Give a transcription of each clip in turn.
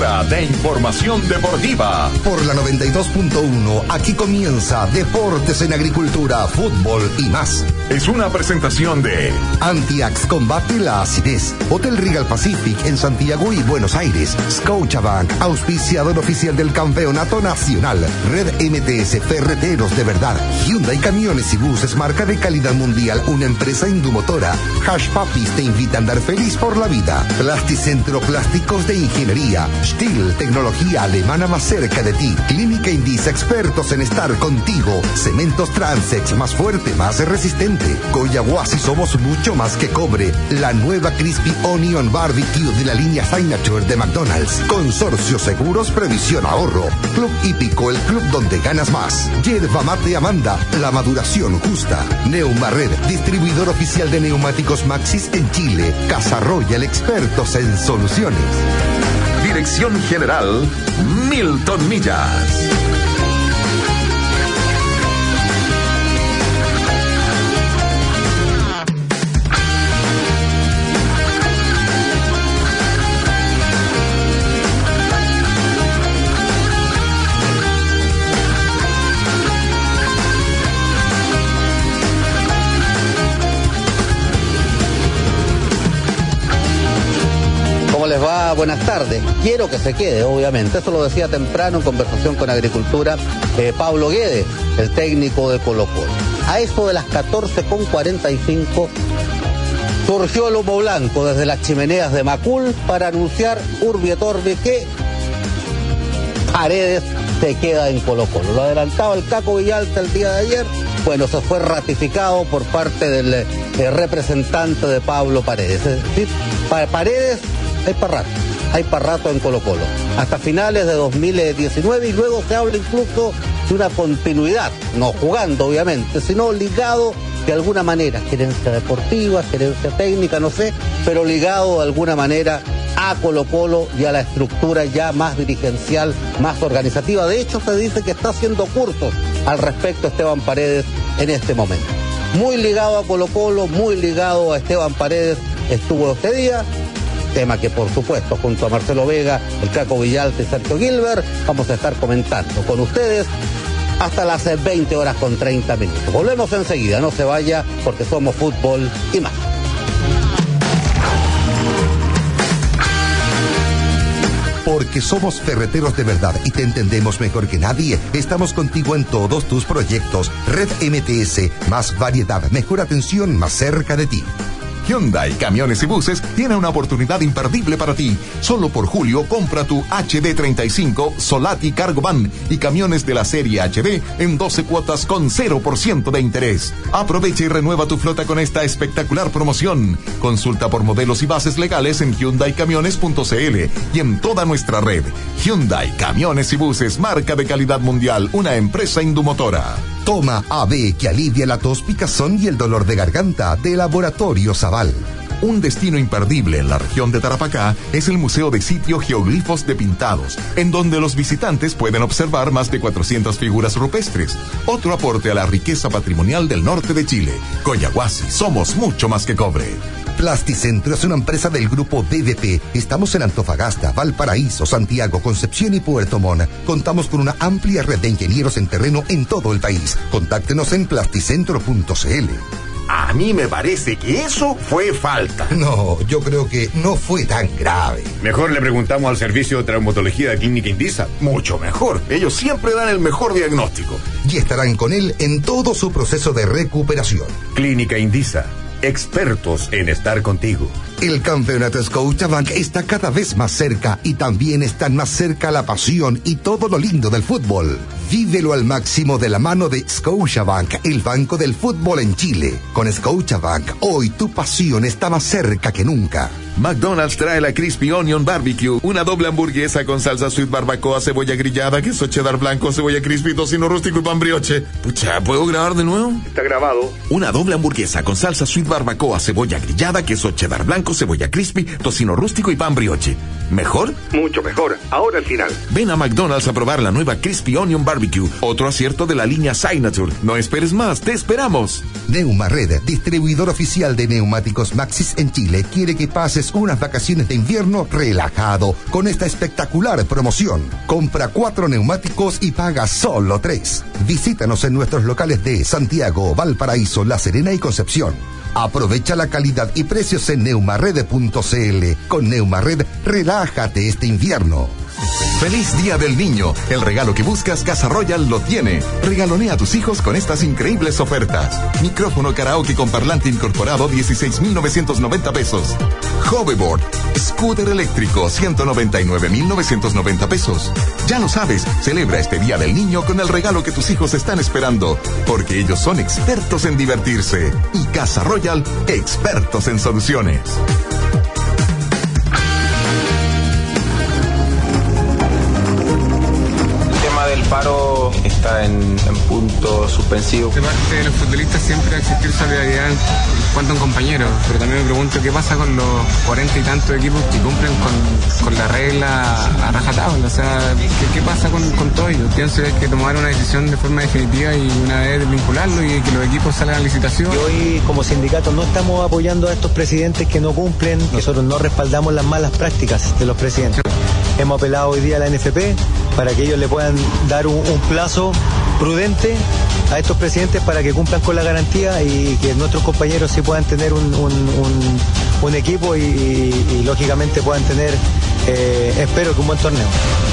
hora de información deportiva. Por la 92.1, aquí comienza Deportes en Agricultura, Fútbol y más. Es una presentación de Antiax combate la acidez. Hotel Regal Pacific en Santiago y Buenos Aires. Scotiabank, auspiciador oficial del Campeonato Nacional. Red MTS, ferreteros de verdad. Hyundai Camiones y Buses, marca de calidad mundial, una empresa indumotora. Hash Papis te invita a andar feliz por la vida. Plasticentro, plásticos de ingeniería. Stihl, tecnología alemana más cerca de ti. Clínica Indisa, expertos en estar contigo. Cementos Transex, más fuerte, más resistente. Coyahuasi, somos mucho más que cobre. La nueva Crispy Onion Barbecue de la línea Signature de McDonald's. Consorcio Seguros, Previsión Ahorro. Club Hípico, el club donde ganas más. Yerba Mate Amanda, la maduración justa. Neumared, distribuidor oficial de neumáticos Maxxis en Chile. Casa Royal, expertos en soluciones. Dirección General Milton Millas. Les va, buenas tardes. Quiero que se quede, obviamente. Eso lo decía temprano en conversación con Agricultura Pablo Guedes, el técnico de Colo-Colo. A eso de las 14:45 surgió el humo blanco desde las chimeneas de Macul para anunciar Urbi et Orbi que Paredes se queda en Colo-Colo. Lo adelantaba el Caco Villalta el día de ayer. Bueno, se fue ratificado por parte del representante de Pablo Paredes. Es decir, Paredes hay para rato en Colo-Colo, hasta finales de 2019, y luego se habla incluso de una continuidad, no jugando obviamente, sino ligado de alguna manera, gerencia deportiva, gerencia técnica, no sé, pero ligado de alguna manera a Colo-Colo y a la estructura ya más dirigencial, más organizativa. De hecho, se dice que está haciendo cursos al respecto Esteban Paredes en este momento. Muy ligado a Colo-Colo, muy ligado a Esteban Paredes estuvo este día. Tema que, por supuesto, junto a Marcelo Vega, el Caco Villalta y Sergio Gilbert, vamos a estar comentando con ustedes hasta las 20:30. Volvemos enseguida, no se vaya, porque somos fútbol y más. Porque somos ferreteros de verdad y te entendemos mejor que nadie, estamos contigo en todos tus proyectos. Red MTS, más variedad, mejor atención, más cerca de ti. Hyundai Camiones y Buses tiene una oportunidad imperdible para ti. Solo por julio compra tu HD35 Solati Cargo Van y camiones de la serie HD en 12 cuotas con 0% de interés. Aprovecha y renueva tu flota con esta espectacular promoción. Consulta por modelos y bases legales en hyundaicamiones.cl y en toda nuestra red. Hyundai Camiones y Buses, marca de calidad mundial, una empresa indumotora. Toma AB, que alivia la tos, picazón y el dolor de garganta, de Laboratorio Zaval. Un destino imperdible en la región de Tarapacá es el Museo de Sitio Geoglifos de Pintados, en donde los visitantes pueden observar más de 400 figuras rupestres. Otro aporte a la riqueza patrimonial del norte de Chile. Coyahuasi, somos mucho más que cobre. Plasticentro es una empresa del grupo DDP. Estamos en Antofagasta, Valparaíso, Santiago, Concepción y Puerto Montt. Contamos con una amplia red de ingenieros en terreno en todo el país. Contáctenos en plasticentro.cl. A mí me parece que eso fue falta. No, yo creo que no fue tan grave. Mejor le preguntamos al servicio de traumatología de Clínica Indisa. Mucho mejor. Ellos siempre dan el mejor diagnóstico. Y estarán con él en todo su proceso de recuperación. Clínica Indisa. Expertos en estar contigo. El campeonato Scotiabank está cada vez más cerca y también están más cerca la pasión y todo lo lindo del fútbol. Vívelo al máximo de la mano de Scotiabank, el banco del fútbol en Chile. Con Scotiabank, hoy tu pasión está más cerca que nunca. McDonald's trae la Crispy Onion Barbecue, una doble hamburguesa con salsa sweet barbacoa, cebolla grillada, queso cheddar blanco, cebolla crispy, tocino rústico y pan brioche. Pucha, ¿puedo grabar de nuevo? Está grabado. Una doble hamburguesa con salsa sweet barbacoa, cebolla grillada, queso cheddar blanco, cebolla crispy, tocino rústico y pan brioche. ¿Mejor? Mucho mejor. Ahora al final. Ven a McDonald's a probar la nueva Crispy Onion Barbecue Barbecue, otro acierto de la línea Signature. No esperes más, te esperamos. Neumared, distribuidor oficial de neumáticos Maxxis en Chile, quiere que pases unas vacaciones de invierno relajado con esta espectacular promoción. Compra 4 neumáticos y paga solo 3. Visítanos en nuestros locales de Santiago, Valparaíso, La Serena y Concepción. Aprovecha la calidad y precios en neumared.cl. Con Neumared, relájate este invierno. ¡Feliz Día del Niño! El regalo que buscas, Casa Royal lo tiene. Regalonea a tus hijos con estas increíbles ofertas. Micrófono karaoke con parlante incorporado, 16,990 pesos. Hoverboard, scooter eléctrico, 199,990 pesos. Ya lo sabes, celebra este Día del Niño con el regalo que tus hijos están esperando, porque ellos son expertos en divertirse. Y Casa Royal, expertos en soluciones. El paro está en punto suspensivo. De parte de los futbolistas siempre va a existir solidaridad en cuanto a un compañero, pero también me pregunto qué pasa con los 40 y tantos equipos que cumplen con la regla a rajatabla. O sea, ¿qué pasa con todo ello? Pienso que hay que tomar una decisión de forma definitiva y una vez vincularlo y que los equipos salgan a licitación. Y hoy como sindicato no estamos apoyando a estos presidentes que no cumplen. Nosotros no respaldamos las malas prácticas de los presidentes. Hemos apelado hoy día a la NFP para que ellos le puedan dar un plazo prudente a estos presidentes para que cumplan con la garantía y que nuestros compañeros sí puedan tener un equipo y lógicamente puedan tener, espero que un buen torneo.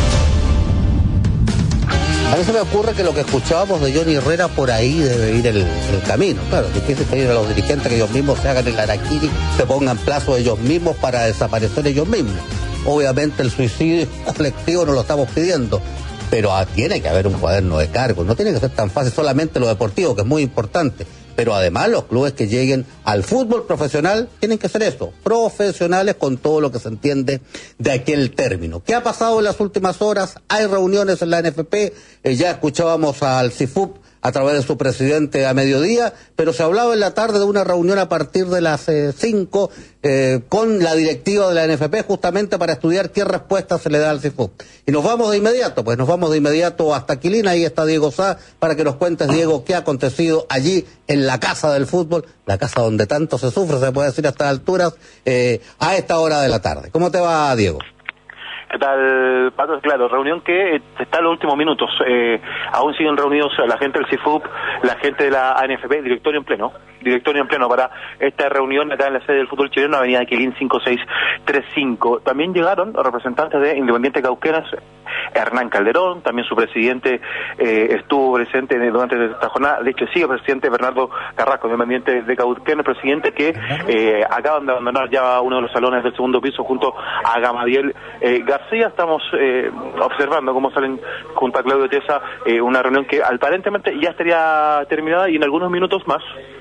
A mí se me ocurre que lo que escuchábamos de Johnny Herrera por ahí debe ir el camino. Claro, que empiecen a pedir a los dirigentes que ellos mismos se hagan el harakiri, se pongan plazo ellos mismos para desaparecer ellos mismos. Obviamente el suicidio colectivo no lo estamos pidiendo, pero tiene que haber un cuaderno de cargos. No tiene que ser tan fácil solamente lo deportivo, que es muy importante, pero además los clubes que lleguen al fútbol profesional tienen que ser eso, profesionales con todo lo que se entiende de aquel término. ¿Qué ha pasado en las últimas horas? Hay reuniones en la NFP, ya escuchábamos al CIFUP a través de su presidente a mediodía, pero se hablaba en la tarde de una reunión a partir de las 5 con la directiva de la NFP justamente para estudiar qué respuesta se le da al CIFUP. Y nos vamos de inmediato hasta Quilín. Ahí está Diego Sá para que nos cuentes, Diego, qué ha acontecido allí en la casa del fútbol, la casa donde tanto se sufre, se puede decir a estas alturas, a esta hora de la tarde. ¿Cómo te va, Diego? ¿Qué tal, Pato? Claro, reunión que está en los últimos minutos. Aún siguen reunidos la gente del CIFUP, la gente de la ANFP, directorio en pleno para esta reunión acá en la sede del fútbol chileno, avenida Quilín 5635. También llegaron representantes de Independiente Cauquenes, Hernán Calderón, también su presidente estuvo presente durante esta jornada, de hecho sigue presidente Bernardo Carrasco, Independiente de Cauquenes, presidente que acaban de abandonar ya uno de los salones del segundo piso junto a Gamadiel García. Estamos observando cómo salen junto a Claudio Tesa una reunión que aparentemente ya estaría terminada y en algunos minutos más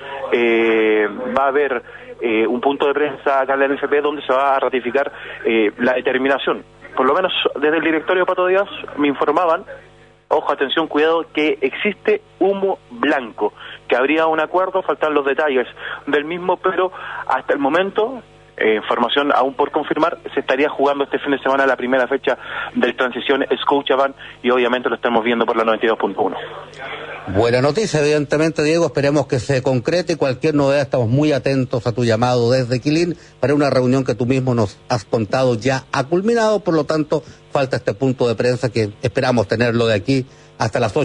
va a haber un punto de prensa acá en la NFP donde se va a ratificar la determinación. Por lo menos desde el directorio Pato Díaz me informaban, ojo, atención, cuidado, que existe humo blanco, que habría un acuerdo, faltan los detalles del mismo, pero hasta el momento, información aún por confirmar, se estaría jugando este fin de semana la primera fecha del Transición Scotiabank y obviamente lo estamos viendo por la 92.1. Buena noticia, evidentemente, Diego, esperemos que se concrete y cualquier novedad estamos muy atentos a tu llamado desde Quilín para una reunión que tú mismo nos has contado ya ha culminado, por lo tanto falta este punto de prensa que esperamos tenerlo de aquí hasta las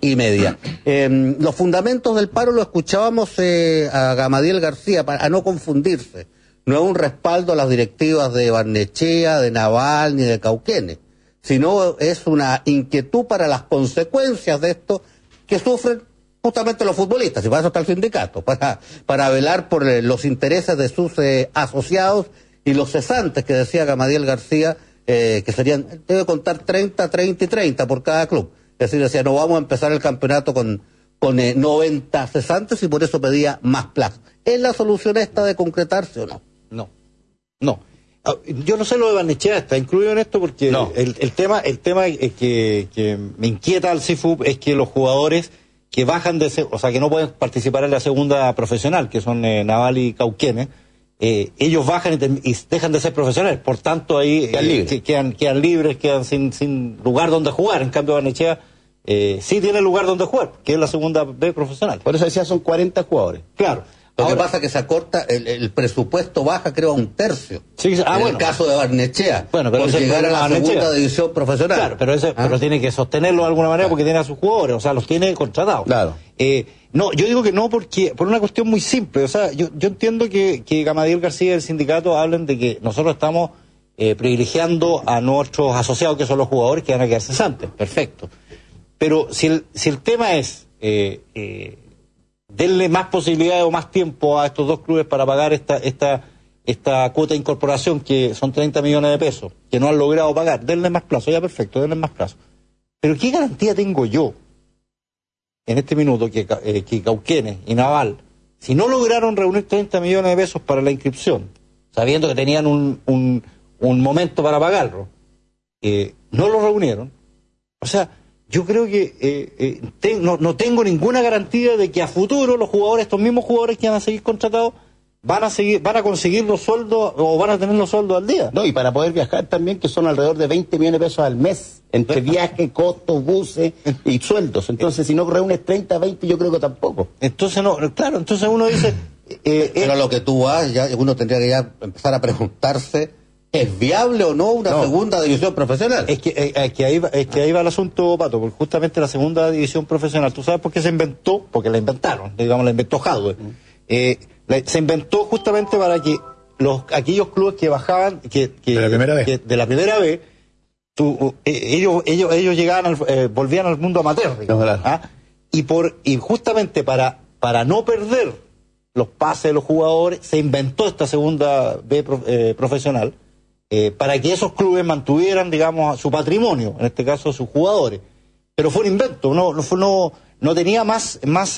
8:30. Los fundamentos del paro lo escuchábamos a Gamadiel García, para no confundirse, no es un respaldo a las directivas de Barnechea, de Naval ni de Cauquenes, sino es una inquietud para las consecuencias de esto que sufren justamente los futbolistas, y para eso está el sindicato, para velar por los intereses de sus asociados y los cesantes que decía Gamadiel García, que serían, debe contar 30, 30 y 30 por cada club. Es decir, decía, no vamos a empezar el campeonato con 90 cesantes y por eso pedía más plazo. ¿Es la solución esta de concretarse o no? No. Yo no sé lo de Barnechea, está incluido en esto porque no. el tema que me inquieta al CIFUP es que los jugadores que bajan o sea, que no pueden participar en la segunda profesional, que son Naval y Cauquenes, ellos bajan y dejan de ser profesionales, por tanto ahí quedan libres, quedan sin lugar donde jugar. En cambio Barnechea sí tiene lugar donde jugar, que es la segunda B profesional. Por eso decía, son 40 jugadores. Claro. Lo que pasa es que se acorta, el presupuesto baja, creo, a 1/3. Sí, en el caso de Barnechea, bueno, pero por llegar a la segunda división profesional. Claro, pero tiene que sostenerlo de alguna manera porque tiene a sus jugadores, o sea, los tiene contratados. Claro. No, yo digo que no porque por una cuestión muy simple. O sea, yo entiendo que Gamadiel García y el sindicato hablen de que nosotros estamos privilegiando a nuestros asociados, que son los jugadores que van a quedar cesantes. Perfecto. Pero si el tema es denle más posibilidades o más tiempo a estos dos clubes para pagar esta cuota de incorporación, que son 30 millones de pesos, que no han logrado pagar, denle más plazo, ya perfecto, denle más plazo. Pero ¿qué garantía tengo yo en este minuto que Cauquenes y Naval, si no lograron reunir 30 millones de pesos para la inscripción, sabiendo que tenían un momento para pagarlo, no lo reunieron? O sea, yo creo que no tengo ninguna garantía de que a futuro los jugadores, estos mismos jugadores que van a seguir contratados, van a conseguir los sueldos o van a tener los sueldos al día. No, y para poder viajar también, que son alrededor de 20 millones de pesos al mes, entre viajes, costos, buses y sueldos. Entonces, si no reúnes 30, 20, yo creo que tampoco. Entonces, no, claro, entonces uno dice... pero lo que tú vas, ya uno tendría que ya empezar a preguntarse, ¿es viable o no una segunda división profesional? Es que ahí va el asunto, Pato, porque justamente la segunda división profesional, ¿tú sabes por qué se inventó? Porque la inventaron, digamos, la inventó Jadwe. Se inventó justamente para que aquellos clubes que bajaban de la primera vez, ellos llegaban volvían al mundo amateur, digamos, y justamente para no perder los pases de los jugadores, se inventó esta segunda B profesional, para que esos clubes mantuvieran, digamos, su patrimonio, en este caso sus jugadores. Pero fue un invento, no tenía más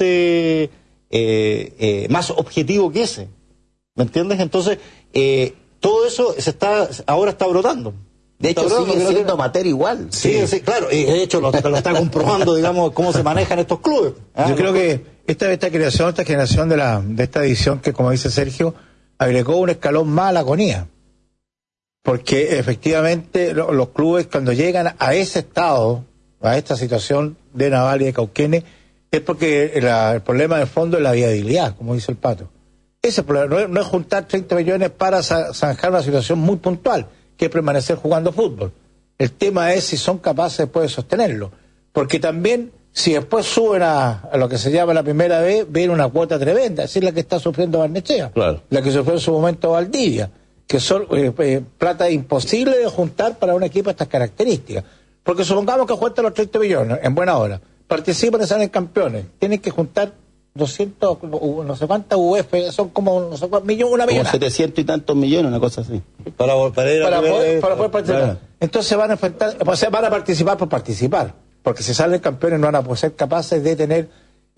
objetivo que ese, ¿me entiendes? Entonces todo eso ahora está brotando. De hecho, sigue siendo amateur igual. Sí, claro, y de hecho lo está comprobando, digamos, cómo se manejan estos clubes. Yo creo que esta generación de esta edición, que como dice Sergio, agregó un escalón más a la agonía, porque efectivamente los clubes, cuando llegan a ese estado, a esta situación de Naval y de Cauquenes, es porque el problema de fondo es la viabilidad, como dice el Pato. Ese problema no es juntar 30 millones para zanjar una situación muy puntual, que es permanecer jugando fútbol. El tema es si son capaces después de sostenerlo, porque también si después suben a lo que se llama la primera vez, ven una cuota tremenda, es la que está sufriendo Barnechea, claro, la que sufrió en su momento Valdivia, que son plata imposible de juntar para un equipo de estas características. Porque supongamos que juntan los 30 millones en buena hora, participan y salen campeones, tienen que juntar 200, no sé cuántas UF, son como no sé cuántos millones, una millonada. Como 700 y tantos millones, una cosa así. Para poder participar. Claro. Entonces van a enfrentar, van a participar por participar, porque si salen campeones no van a poder ser capaces de tener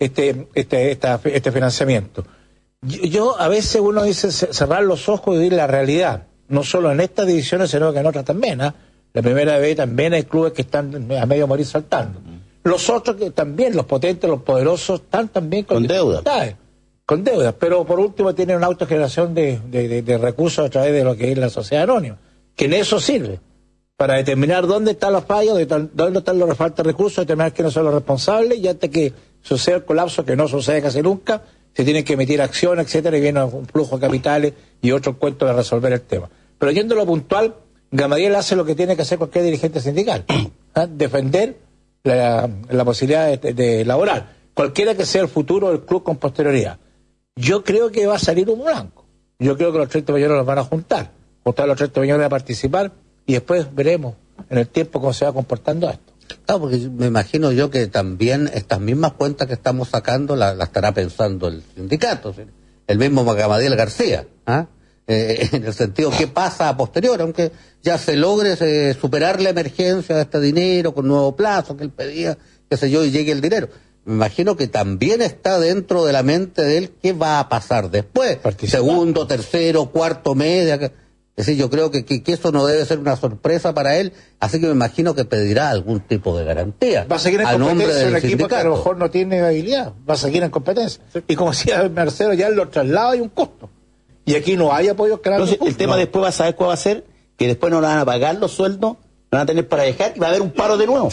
este financiamiento. Yo a veces uno dice cerrar los ojos y ver la realidad, no solo en estas divisiones, sino que en otras también. La primera vez también hay clubes que están a medio morir saltando. Los otros que también, los potentes, los poderosos, están también con deudas. Con deudas, pero por último tienen una autogeneración de recursos a través de lo que es la sociedad anónima, que en eso sirve, para determinar dónde están los fallos, dónde están los faltas de recursos, determinar quiénes son los responsables, y antes que suceda el colapso, que no sucede casi nunca, se tienen que emitir acciones, etcétera, y viene un flujo de capitales y otro cuento de resolver el tema. Pero yendo a lo puntual, Gamadiel hace lo que tiene que hacer cualquier dirigente sindical, defender la posibilidad de laborar, cualquiera que sea el futuro del club con posterioridad. Yo creo que va a salir un blanco. Yo creo que los 30 millones los van a juntar los 30 millones a participar, y después veremos en el tiempo cómo se va comportando esto. Claro, porque me imagino yo que también estas mismas cuentas que estamos sacando las estará pensando el sindicato, el mismo Gamadiel García, en el sentido, ¿qué pasa a posterior? Aunque ya se logre superar la emergencia de este dinero con nuevo plazo que él pedía, qué sé yo, y llegue el dinero. Me imagino que también está dentro de la mente de él qué va a pasar después, segundo, tercero, cuarto mes. Es decir, yo creo que eso no debe ser una sorpresa para él, así que me imagino que pedirá algún tipo de garantía. Va a seguir en competencia un equipo que a lo mejor no tiene habilidad, va a seguir en competencia. Y como decía Marcelo, ya en los traslados hay un costo. Y aquí no hay apoyo claro. Entonces, el tema después va a saber cuál va a ser, que después no van a pagar los sueldos, no van a tener para dejar y va a haber un paro de nuevo.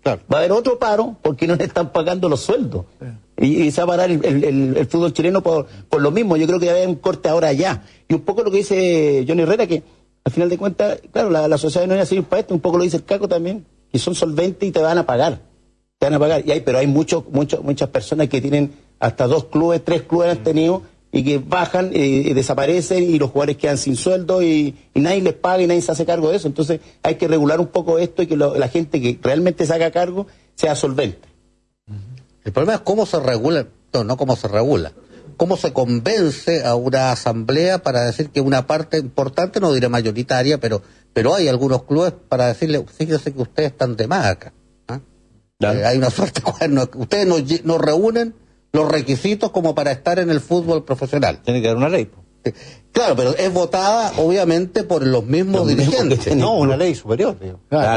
Claro. Va a haber otro paro porque no le están pagando los sueldos. Y se va a parar el fútbol chileno por lo mismo. Yo creo que va a haber un corte ahora ya. Y un poco lo que dice Johnny Herrera, que al final de cuentas, claro, la sociedad no es así para esto, un poco lo dice el Caco también, que son solventes y te van a pagar. Pero hay muchas personas que tienen hasta 2 clubes, 3 clubes han tenido, y que bajan y desaparecen, y los jugadores quedan sin sueldo, y nadie les paga y nadie se hace cargo de eso. Entonces hay que regular un poco esto y que la gente que realmente se haga cargo sea solvente. El problema es cómo se regula, no cómo se regula, cómo se convence a una asamblea para decir que una parte importante, no diré mayoritaria, pero hay algunos clubes para decirle, fíjese que ustedes están de más acá. Hay una suerte, ustedes no reúnen los requisitos como para estar en el fútbol profesional. Tiene que haber una ley. Claro, pero es votada obviamente por los mismos dirigentes. No, una ley superior. Claro.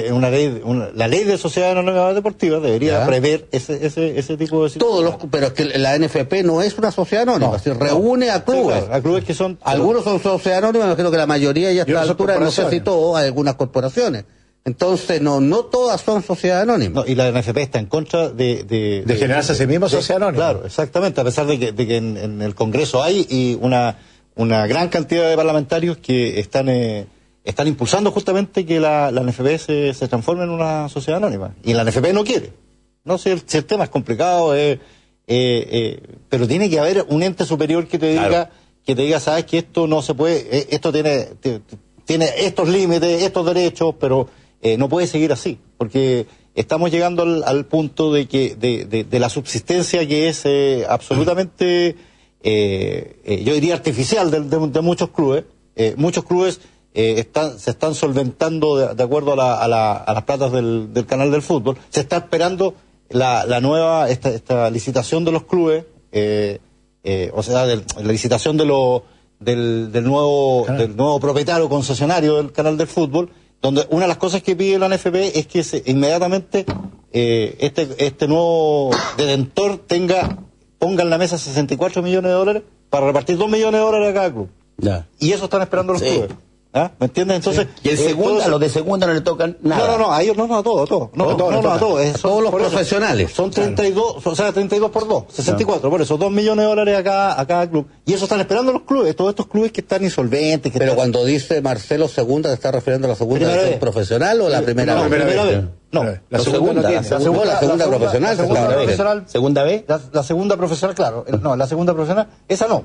La ley de sociedades anónimas deportivas debería prever ese tipo de situaciones. Pero es que la NFP no es una sociedad anónima, se reúne a clubes. Sí, claro, a clubes que son... Algunos son sociedades anónimas, me imagino que la mayoría ya a esta altura, no sé si todo, hay algunas corporaciones. Entonces, no todas son sociedades anónimas. No, y la NFP está en contra de generarse a sí mismo sociedad anónima. Claro, exactamente, a pesar de que en el Congreso hay una gran cantidad de parlamentarios que están impulsando justamente que la NFP se transforme en una sociedad anónima. Y la NFP no quiere. No sé si el tema es complicado, pero tiene que haber un ente superior que te diga, sabes que esto no se puede, esto tiene estos límites, estos derechos, pero no puede seguir así, porque estamos llegando al punto de la subsistencia que es absolutamente, yo diría artificial de muchos clubes. Muchos clubes se están solventando de acuerdo a las platas del canal del fútbol. Se está esperando la nueva esta licitación de los clubes, o sea, la licitación del nuevo propietario concesionario del canal del fútbol, donde una de las cosas que pide la NFP es que inmediatamente este nuevo detentor ponga en la mesa 64 millones de dólares para repartir 2 millones de dólares a cada club. Ya. Y eso están esperando los clubes. ¿Ah? ¿Me entiendes? Entonces, y a los de segunda no le tocan nada. No, a ellos a todos. Todos los profesionales. Son 32, o sea, 32 por 2, 64, por eso, 2 millones de dólares a cada club. Y eso están esperando los clubes, todos estos clubes que están insolventes. Pero cuando dice Marcelo segunda, ¿se está refiriendo a la segunda división profesional o la primera vez? La primera vez. No, la segunda profesional. ¿Segunda B? La segunda profesional, claro. No, la segunda profesional, esa no.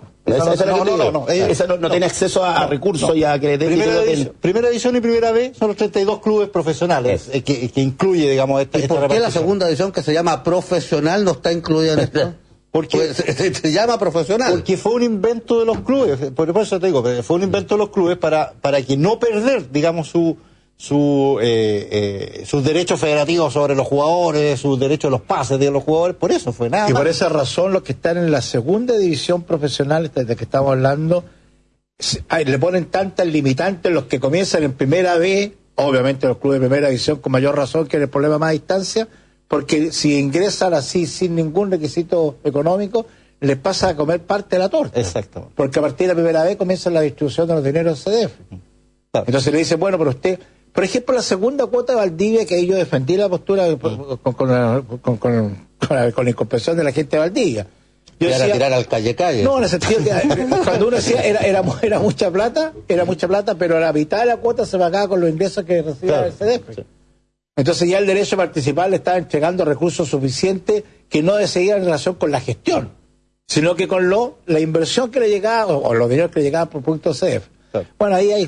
Esa no tiene acceso a recursos y a que primera división y primera B son los 32 clubes profesionales que incluye, digamos, esta ¿Por qué la segunda división, que se llama profesional, no está incluida en esto? Porque se llama profesional. Porque fue un invento de los clubes, por eso te digo, fue un invento de los clubes para que no perder, digamos, sus derechos federativos sobre los jugadores, sus derechos de los pases de los jugadores, por eso fue nada. Y por esa razón los que están en la segunda división profesional, desde que estamos hablando, le ponen tantas limitantes. Los que comienzan en primera B, obviamente los clubes de primera división con mayor razón, que es el problema más a distancia, porque si ingresan así sin ningún requisito económico, les pasa a comer parte de la torta. Exacto. Porque a partir de la primera B comienza la distribución de los dineros del CDF. Claro. Entonces le dicen, bueno, pero usted... Por ejemplo, la segunda cuota de Valdivia, que ahí yo defendí la postura con la incomprensión de la gente de Valdivia. Yo decía, tirar al calle. No, en el sentido que cuando uno decía era mucha plata, pero la mitad de la cuota se pagaba con los ingresos que recibía el CDF. Sí. Entonces ya el derecho a participar le estaba entregando recursos suficientes que no seguían en relación con la gestión, sino que con la inversión que le llegaba, o los dineros que le llegaban por punto CDF. Bueno, ahí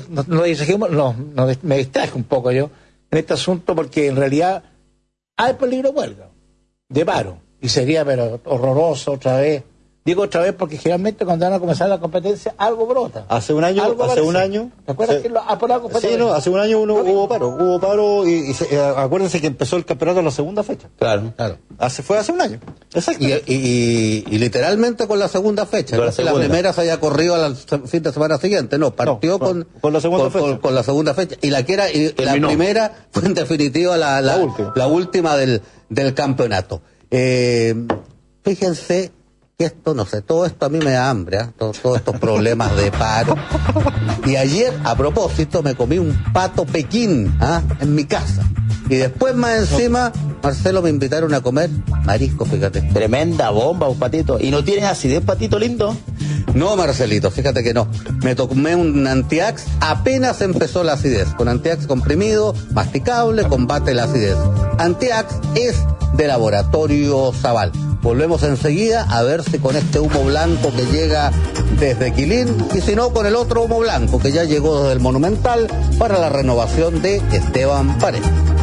me distraje un poco yo en este asunto, porque en realidad hay peligro de huelga, de paro, y sería pero horroroso otra vez. Digo otra vez porque generalmente cuando van a comenzar la competencia algo brota. Hace un año. ¿Te acuerdas que por la competencia? Sí, no, hace un año hubo paro y acuérdense que empezó el campeonato en la segunda fecha. Claro. Fue hace un año. Exacto. Y literalmente con la segunda fecha. La primera se haya corrido al fin de semana siguiente. No, partió con la segunda fecha. Con la segunda fecha. Y la primera fue en definitiva la última del campeonato. Fíjense que esto, no sé, todo esto a mí me da hambre, todos estos problemas de paro. Y ayer, a propósito, me comí un pato Pekín en mi casa. Y después más encima, Marcelo, me invitaron a comer marisco, fíjate. Tremenda bomba, un Patito. ¿Y no tienes acidez, Patito lindo? No, Marcelito, fíjate que no. Me tomé un Antiax, apenas empezó la acidez. Con Antiax comprimido, masticable, combate la acidez. Antiax es de Laboratorio Zaval. Volvemos enseguida a ver si con este humo blanco que llega desde Quilín, y si no, con el otro humo blanco que ya llegó desde el Monumental para la renovación de Esteban Paredes.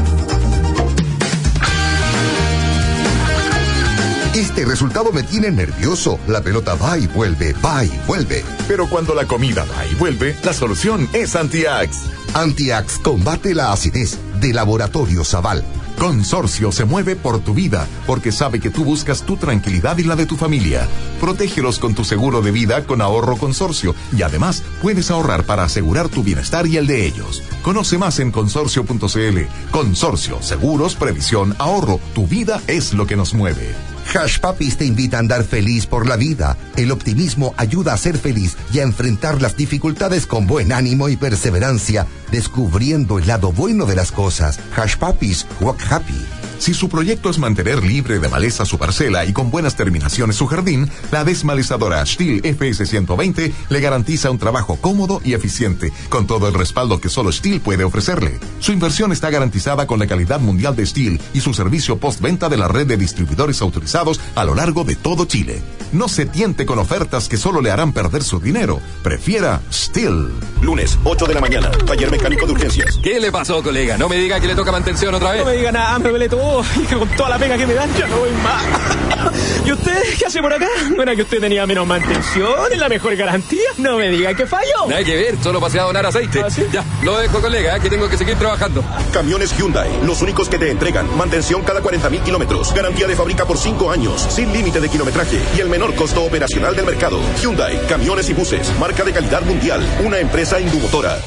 Este resultado me tiene nervioso. La pelota va y vuelve, va y vuelve. Pero cuando la comida va y vuelve, la solución es Antiax. Antiax combate la acidez, de Laboratorio Zaval. Consorcio se mueve por tu vida, porque sabe que tú buscas tu tranquilidad y la de tu familia. Protégelos con tu seguro de vida con Ahorro Consorcio, y además puedes ahorrar para asegurar tu bienestar y el de ellos. Conoce más en consorcio.cl. Consorcio, seguros, previsión, ahorro. Tu vida es lo que nos mueve. Hush Puppies te invita a andar feliz por la vida. El optimismo ayuda a ser feliz y a enfrentar las dificultades con buen ánimo y perseverancia, descubriendo el lado bueno de las cosas. Hush Puppies, walk happy. Si su proyecto es mantener libre de maleza su parcela y con buenas terminaciones su jardín, la desmalezadora Stihl FS 120 le garantiza un trabajo cómodo y eficiente, con todo el respaldo que solo Stihl puede ofrecerle. Su inversión está garantizada con la calidad mundial de Stihl y su servicio postventa de la red de distribuidores autorizados a lo largo de todo Chile. No se tiente con ofertas que solo le harán perder su dinero. Prefiera Stihl. Lunes, 8 de la mañana, taller mecánico de urgencias. ¿Qué le pasó, colega? No me diga que le toca mantención otra vez. No me diga nada, me duele todo. Y que con toda la pega que me dan ya no voy más. ¿Y usted qué hace por acá? ¿No era que usted tenía menos mantención y la mejor garantía? No me diga que falló. Nada que ver, solo pasé a donar aceite. ¿Ah, sí? Ya, lo dejo, colega, que tengo que seguir trabajando. Camiones Hyundai, los únicos que te entregan mantención cada 40.000 kilómetros, garantía de fábrica por 5 años, sin límite de kilometraje y el menor costo operacional del mercado. Hyundai, camiones y buses, marca de calidad mundial, una empresa Indumotora.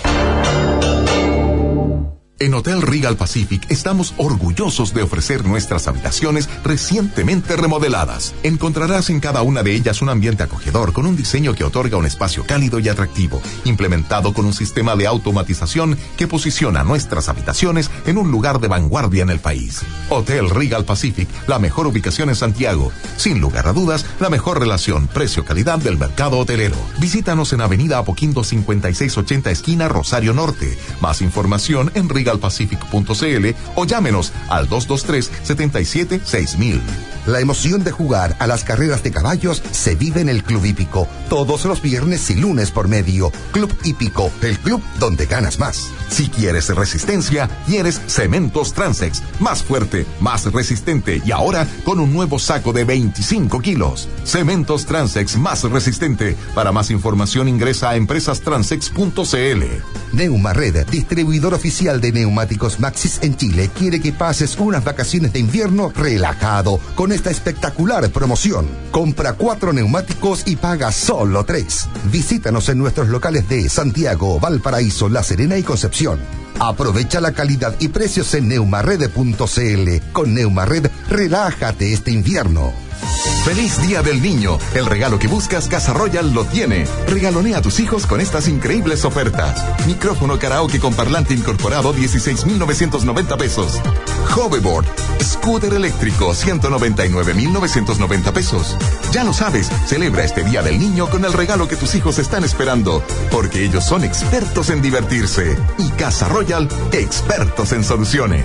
En Hotel Regal Pacific estamos orgullosos de ofrecer nuestras habitaciones recientemente remodeladas. Encontrarás en cada una de ellas un ambiente acogedor con un diseño que otorga un espacio cálido y atractivo, implementado con un sistema de automatización que posiciona nuestras habitaciones en un lugar de vanguardia en el país. Hotel Regal Pacific, la mejor ubicación en Santiago. Sin lugar a dudas, la mejor relación precio-calidad del mercado hotelero. Visítanos en Avenida Apoquindo 5680 esquina Rosario Norte. Más información en regalpacific.cl o llámenos al 223-77-6000. La emoción de jugar a las carreras de caballos se vive en el Club Hípico, todos los viernes y lunes por medio. Club Hípico, el club donde ganas más. Si quieres resistencia, quieres Cementos Transex. Más fuerte, más resistente y ahora con un nuevo saco de 25 kilos. Cementos Transex más resistente. Para más información ingresa a empresastransex.cl. Neumared, distribuidor oficial de neumáticos Maxxis en Chile, quiere que pases unas vacaciones de invierno relajado con esta espectacular promoción. Compra 4 neumáticos y paga solo 3. Visítanos en nuestros locales de Santiago, Valparaíso, La Serena y Concepción. Aprovecha la calidad y precios en neumared.cl. Con Neumared, relájate este invierno. ¡Feliz Día del Niño! El regalo que buscas, Casa Royal lo tiene. Regalonea a tus hijos con estas increíbles ofertas. Micrófono karaoke con parlante incorporado, 16,990 pesos. Hoverboard, scooter eléctrico, 199,990 pesos. Ya lo sabes, celebra este Día del Niño con el regalo que tus hijos están esperando, porque ellos son expertos en divertirse. Y Casa Royal, expertos en soluciones.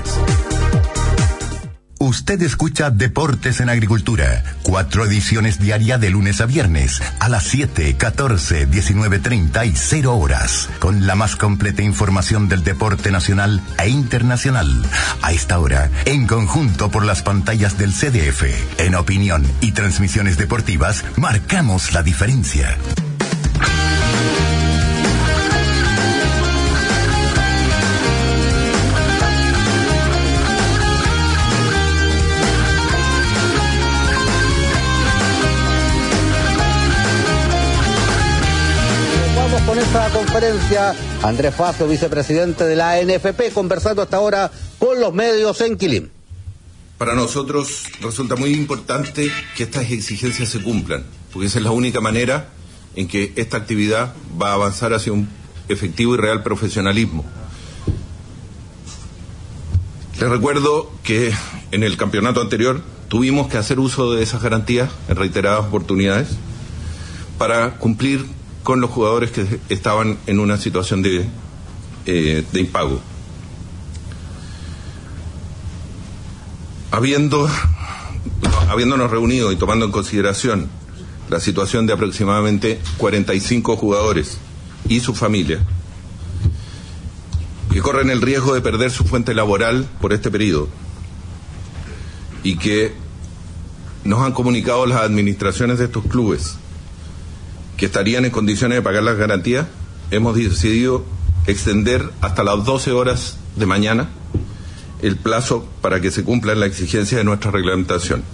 Usted escucha Deportes en Agricultura, 4 ediciones diarias de lunes a viernes, a las 7, 14, 19:30 y 0 horas, con la más completa información del deporte nacional e internacional. A esta hora, en conjunto por las pantallas del CDF, en opinión y transmisiones deportivas, marcamos la diferencia. Con esta conferencia, Andrés Facio, vicepresidente de la ANFP, conversando hasta ahora con los medios en Quilín. Para nosotros resulta muy importante que estas exigencias se cumplan, porque esa es la única manera en que esta actividad va a avanzar hacia un efectivo y real profesionalismo. Les recuerdo que en el campeonato anterior tuvimos que hacer uso de esas garantías en reiteradas oportunidades para cumplir con los jugadores que estaban en una situación de impago. Habiéndonos reunido y tomando en consideración la situación de aproximadamente 45 jugadores y su familia, que corren el riesgo de perder su fuente laboral por este periodo y que nos han comunicado las administraciones de estos clubes que estarían en condiciones de pagar las garantías, hemos decidido extender hasta las 12 horas de mañana el plazo para que se cumplan las exigencias de nuestra reglamentación.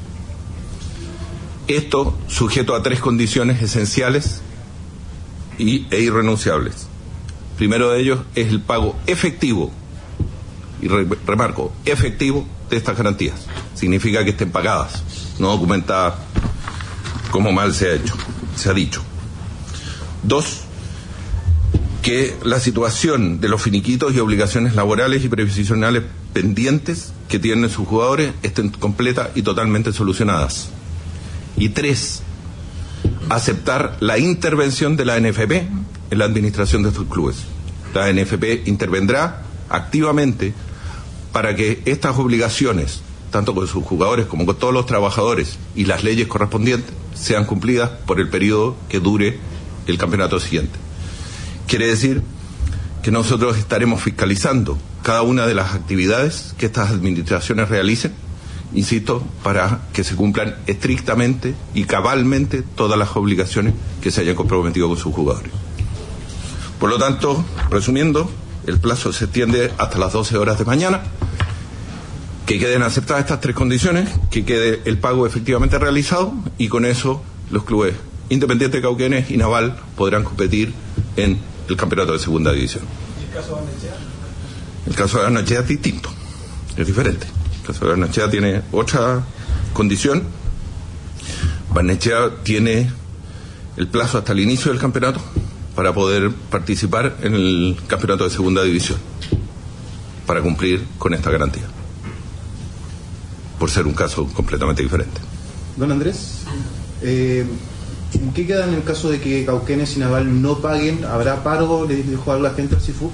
Esto sujeto a 3 condiciones esenciales e irrenunciables. Primero de ellos es el pago efectivo, y remarco, efectivo de estas garantías. Significa que estén pagadas, no documentadas como mal se ha dicho. 2, que la situación de los finiquitos y obligaciones laborales y previsionales pendientes que tienen sus jugadores estén completa y totalmente solucionadas. Y 3, aceptar la intervención de la NFP en la administración de estos clubes. La NFP intervendrá activamente para que estas obligaciones, tanto con sus jugadores como con todos los trabajadores y las leyes correspondientes, sean cumplidas por el periodo que dure el campeonato siguiente. Quiere decir que nosotros estaremos fiscalizando cada una de las actividades que estas administraciones realicen, insisto, para que se cumplan estrictamente y cabalmente todas las obligaciones que se hayan comprometido con sus jugadores. Por lo tanto, resumiendo, el plazo se extiende hasta las 12 horas de mañana, que queden aceptadas estas 3 condiciones, que quede el pago efectivamente realizado, y con eso los clubes Independiente, Cauquenes y Naval podrán competir en el campeonato de segunda división. ¿Y el caso de Barnechea? El caso de Barnechea es distinto, es diferente. El caso de Barnechea tiene otra condición. Barnechea tiene el plazo hasta el inicio del campeonato para poder participar en el campeonato de segunda división, para cumplir con esta garantía, por ser un caso completamente diferente. Don Andrés, ¿qué queda en el caso de que Cauquenes y Naval no paguen? ¿Habrá paro? ¿Le dijo algo a la gente al CIFUB?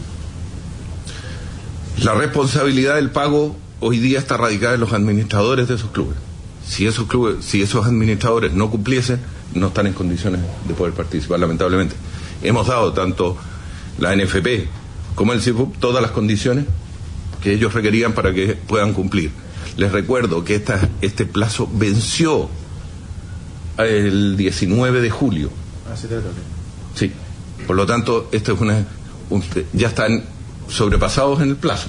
La responsabilidad del pago hoy día está radicada en los administradores de esos clubes. Si esos administradores no cumpliesen, no están en condiciones de poder participar, lamentablemente. Hemos dado tanto la NFP como el CIFUB todas las condiciones que ellos requerían para que puedan cumplir. Les recuerdo que este plazo venció el 19 de julio. Sí. Por lo tanto, esto es ya están sobrepasados en el plazo.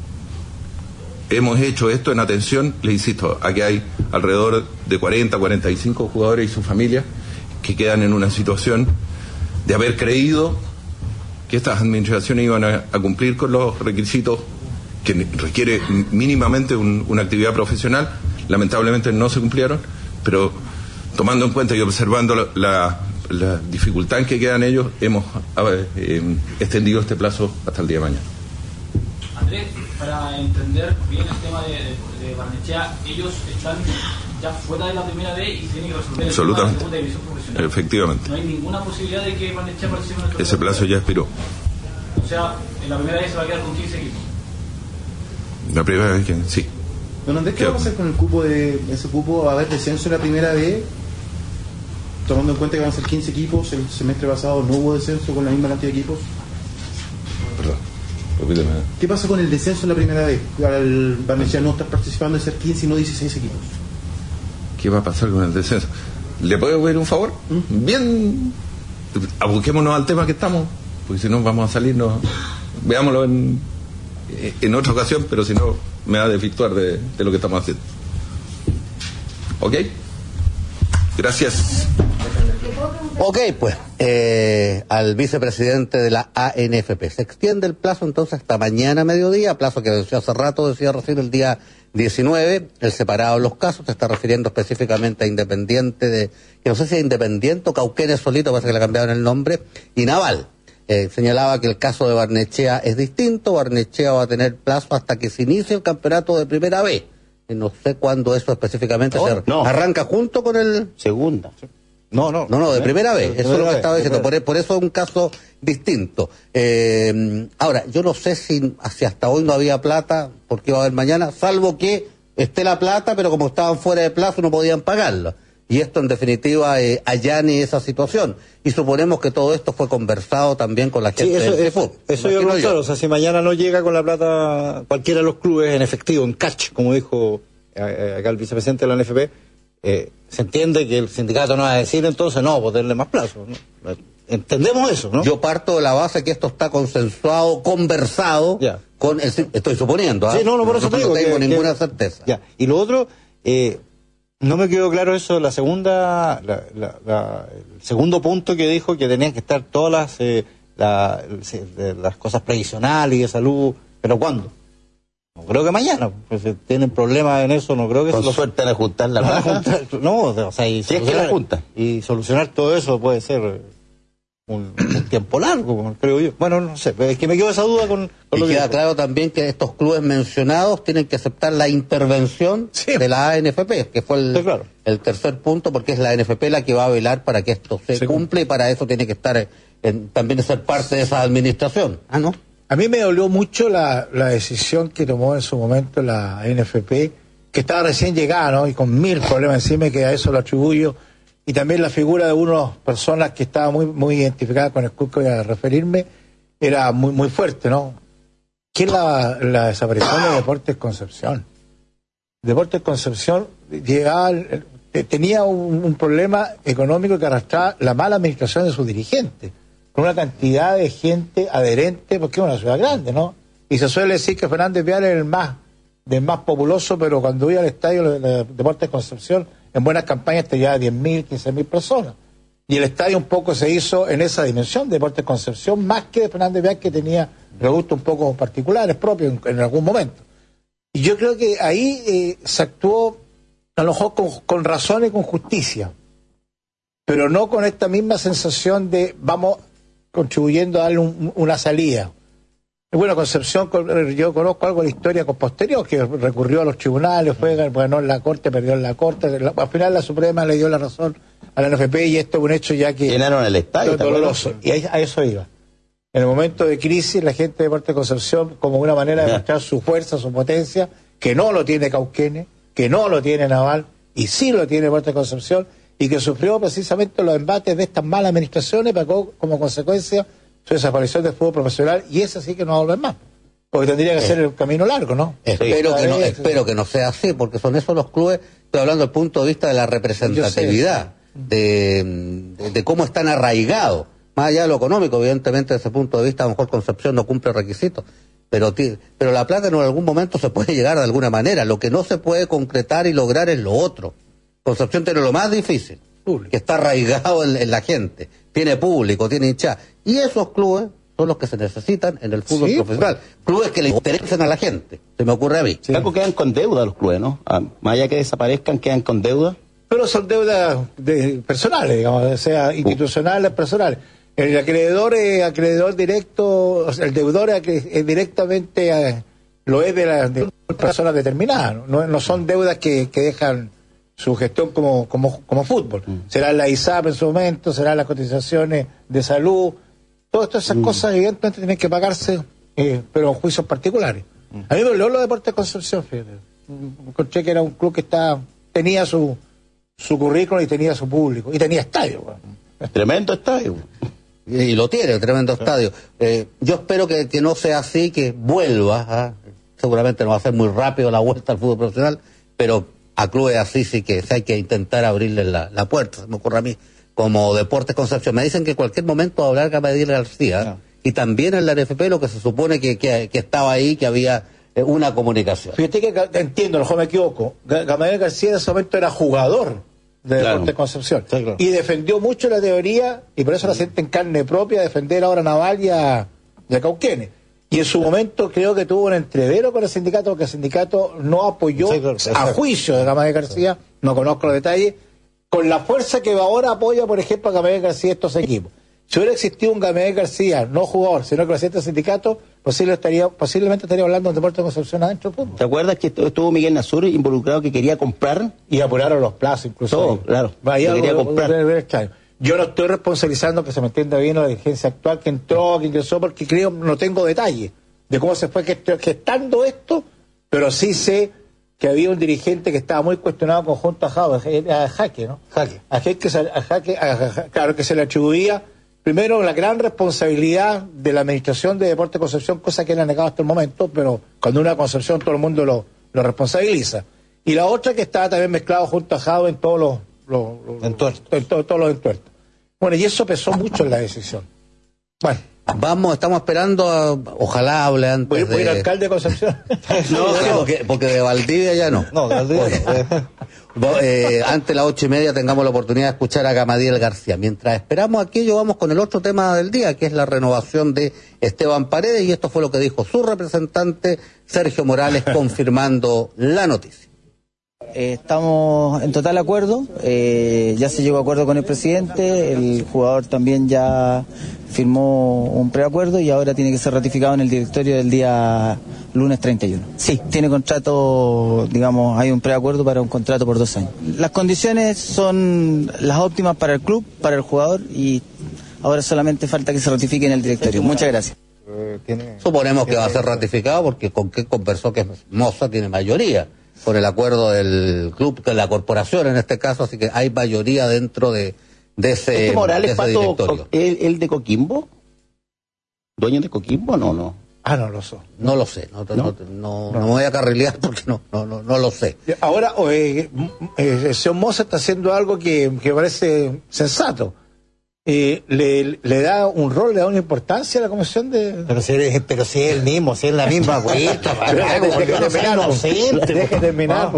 Hemos hecho esto en atención, les insisto, a que hay alrededor de 45 jugadores y sus familias que quedan en una situación de haber creído que estas administraciones iban a cumplir con los requisitos que requiere mínimamente una actividad profesional. Lamentablemente no se cumplieron, pero tomando en cuenta y observando la dificultad en que quedan ellos, hemos extendido este plazo hasta el día de mañana. Andrés, para entender bien el tema de Barnechea, ellos están ya fuera de la primera B y tienen que resolver el tema de la segunda división profesional. Efectivamente. No hay ninguna posibilidad de que Barnechea participe en el Ese plazo ya expiró. O sea, en la primera B se va a quedar con 15 equipos. La primera vez que sí. Don Andrés, ¿qué va a pasar con el cupo ese cupo? ¿Va a haber descenso en la primera B? Tomando en cuenta que van a ser 15 equipos, el semestre pasado no hubo descenso con la misma cantidad de equipos. Perdón, repíteme. ¿Qué pasa con el descenso en la primera B? Al Barnechea no estar participando de ser 15 y no 16 equipos. ¿Qué va a pasar con el descenso? ¿Le puedo pedir un favor? Bien, aboquémonos al tema que estamos, porque si no vamos a salirnos. Veámoslo en otra ocasión, pero si no me va a desvirtuar de lo que estamos haciendo. ¿Ok? Gracias. Ok, pues, al vicepresidente de la ANFP. Se extiende el plazo entonces hasta mañana mediodía, plazo que venció hace rato, decía recién el día 19, el separado de los casos, se está refiriendo específicamente a Independiente que no sé si es Independiente o Cauquenes solito, parece que le cambiaron el nombre, y Naval. señalaba que el caso de Barnechea es distinto. Barnechea va a tener plazo hasta que se inicie el campeonato de Primera B. No sé cuándo eso específicamente arranca junto con el... Segunda. No, de Primera B. Eso es lo que estaba diciendo. Por eso es un caso distinto. Ahora, yo no sé si hasta hoy no había plata, porque va a haber mañana, salvo que esté la plata, pero como estaban fuera de plazo no podían pagarla. Y esto en definitiva allane esa situación. Y suponemos que todo esto fue conversado también con la gente del CFUT. Eso yo lo sé. O sea, si mañana no llega con la plata cualquiera de los clubes en efectivo, en cash, como dijo acá el vicepresidente de la NFP, se entiende que el sindicato no va a decir entonces no, ponerle más plazo, ¿no? Entendemos eso, ¿no? Yo parto de la base que esto está consensuado, conversado con el... Estoy suponiendo, Sí, por eso te digo. No tengo ninguna certeza. Ya. Y lo otro... no me quedó claro eso, el segundo punto que dijo que tenían que estar todas las cosas previsionales y de salud, ¿pero cuándo? No creo que mañana, pues si tienen problemas en eso, no creo que... Con suerte de juntar la plata. Y solucionar todo eso puede ser un tiempo largo, creo yo. Bueno, no sé, es que me quedó esa duda con y lo que queda dijo. claro también que estos clubes mencionados tienen que aceptar la intervención de la ANFP, que fue el tercer punto, porque es la ANFP la que va a velar para que esto se cumpla, y para eso tiene que estar también ser parte de esa administración. ¿No? A mí me dolió mucho la decisión que tomó en su momento la ANFP, que estaba recién llegada, ¿no? Y con 1000 problemas encima, y que a eso lo atribuyo. Y también la figura de unas personas que estaba muy identificada con el club que voy a referirme, era muy fuerte, ¿no? ¿Qué es la desaparición de Deportes Concepción? Deportes Concepción tenía un problema económico que arrastraba la mala administración de sus dirigentes, con una cantidad de gente adherente, porque es una ciudad grande, ¿no? Y se suele decir que Fernández Vial es el más populoso, pero cuando iba al estadio de Deportes Concepción, en buenas campañas te llevaba 10.000, 15.000 personas. Y el estadio un poco se hizo en esa dimensión de Deportes Concepción, más que de Fernández Vial, que tenía regustos un poco particulares propios en algún momento. Y yo creo que ahí se actuó a lo mejor con razón y con justicia, pero no con esta misma sensación de vamos contribuyendo a darle una salida. Bueno, Concepción, yo conozco algo de la historia posterior, que recurrió a los tribunales, ganó en la Corte, perdió en la Corte, al final la Suprema le dio la razón a la NFP, y esto es un hecho ya que... Llenaron el estadio. Doloroso, y a eso iba. En el momento de crisis, la gente de Deportes Concepción, como una manera de mostrar su fuerza, su potencia, que no lo tiene Cauquenes, que no lo tiene Naval, y sí lo tiene Deportes Concepción, y que sufrió precisamente los embates de estas malas administraciones, pagó como consecuencia su desaparición del fútbol profesional, y esa sí que no va a volver más, porque tendría que ser el camino largo, ¿no? Espero que no sea así, porque son esos los clubes, estoy hablando desde el punto de vista de la representatividad, de cómo están arraigados, más allá de lo económico. Evidentemente desde ese punto de vista a lo mejor Concepción no cumple requisitos, pero la plata en algún momento se puede llegar de alguna manera. Lo que no se puede concretar y lograr es lo otro. Concepción tiene lo más difícil, que está arraigado en la gente, tiene público, tiene hinchada, y esos clubes son los que se necesitan en el fútbol profesional, clubes que le interesen a la gente, se me ocurre a mí. Algo quedan con deuda los clubes, ¿no? Más allá que desaparezcan, quedan con deuda. Pero son deudas personales, digamos, sea institucionales, personales. El acreedor es acreedor directo, o sea, el deudor es directamente lo es de personas determinadas, no son deudas que dejan su gestión como fútbol. Será la ISAP en su momento, serán las cotizaciones de salud, todas esas cosas evidentemente tienen que pagarse, pero en juicios particulares. A mí me dolió lo de Deportes Concepción, fíjate. Encontré que era un club que tenía su currículum y tenía su público, y tenía estadio. Tremendo estadio. Y lo tiene, tremendo estadio. Yo espero que no sea así, que vuelva. Seguramente no va a ser muy rápido la vuelta al fútbol profesional, pero a clubes así sí que hay que intentar abrirle la puerta, se me ocurre a mí, como Deportes Concepción. Me dicen que en cualquier momento va a hablar Gamadiel García, y también en la NFP lo que se supone que estaba ahí, que había una comunicación. Fíjate que entiendo, a lo mejor me equivoco, Gamadiel García en ese momento era jugador de Deportes Concepción, y defendió mucho la teoría, y por eso la siente en carne propia, defender ahora a Naval y a Cauquenes. Y en su momento creo que tuvo un entrevero con el sindicato, porque el sindicato no apoyó a juicio de Gamadiel García, no conozco los detalles, con la fuerza que ahora apoya, por ejemplo, a Gamadiel García estos equipos. Si hubiera existido un Gamaliel García, no jugador, sino que presidente del sindicato, posiblemente estaría hablando de Deportes Concepción adentro. Punto. ¿Te acuerdas que estuvo Miguel Nasur involucrado, que quería comprar? Y apuraron los plazos, incluso. Todo, claro. Quería comprar. Yo no estoy responsabilizando, que se me entienda bien, la dirigencia actual que entró, que ingresó, porque creo, no tengo detalle de cómo se fue gestando esto, pero sí sé que había un dirigente que estaba muy cuestionado conjunto a Jaque, ¿no? Claro, que se le atribuía primero la gran responsabilidad de la administración de Deportes Concepción, cosa que él ha negado hasta el momento, pero cuando una Concepción todo el mundo lo responsabiliza. Y la otra, que estaba también mezclado junto a Jado en todos los entuertos. Bueno, y eso pesó mucho en la decisión. Bueno, estamos esperando, ojalá hable antes. Voy a ir alcalde de Concepción. No, porque de Valdivia ya no. No, de Valdivia antes de las 8:30 tengamos la oportunidad de escuchar a Gamaliel García. Mientras esperamos aquello, vamos con el otro tema del día, que es la renovación de Esteban Paredes, y esto fue lo que dijo su representante, Sergio Morales, confirmando la noticia. Estamos en total acuerdo, ya se llegó a acuerdo con el presidente, el jugador también ya firmó un preacuerdo y ahora tiene que ser ratificado en el directorio del día lunes 31. Sí, tiene contrato, digamos, hay un preacuerdo para un contrato por 2 años. Las condiciones son las óptimas para el club, para el jugador, y ahora solamente falta que se ratifique en el directorio. Muchas gracias. Suponemos que va a ser ratificado porque con qué conversó que Moza tiene mayoría por el acuerdo del club, de la corporación en este caso, así que hay mayoría dentro de ese, Morales, de ese directorio. ¿El de Coquimbo? ¿Dueño de Coquimbo? No. No lo sé. No lo sé, no me voy a carrilear porque no lo sé. Ahora, el señor Moza está haciendo algo que parece sensato. Le da un rol, le da una importancia a la comisión de... Pero si es él mismo, si es la misma vuelta. Deje terminar.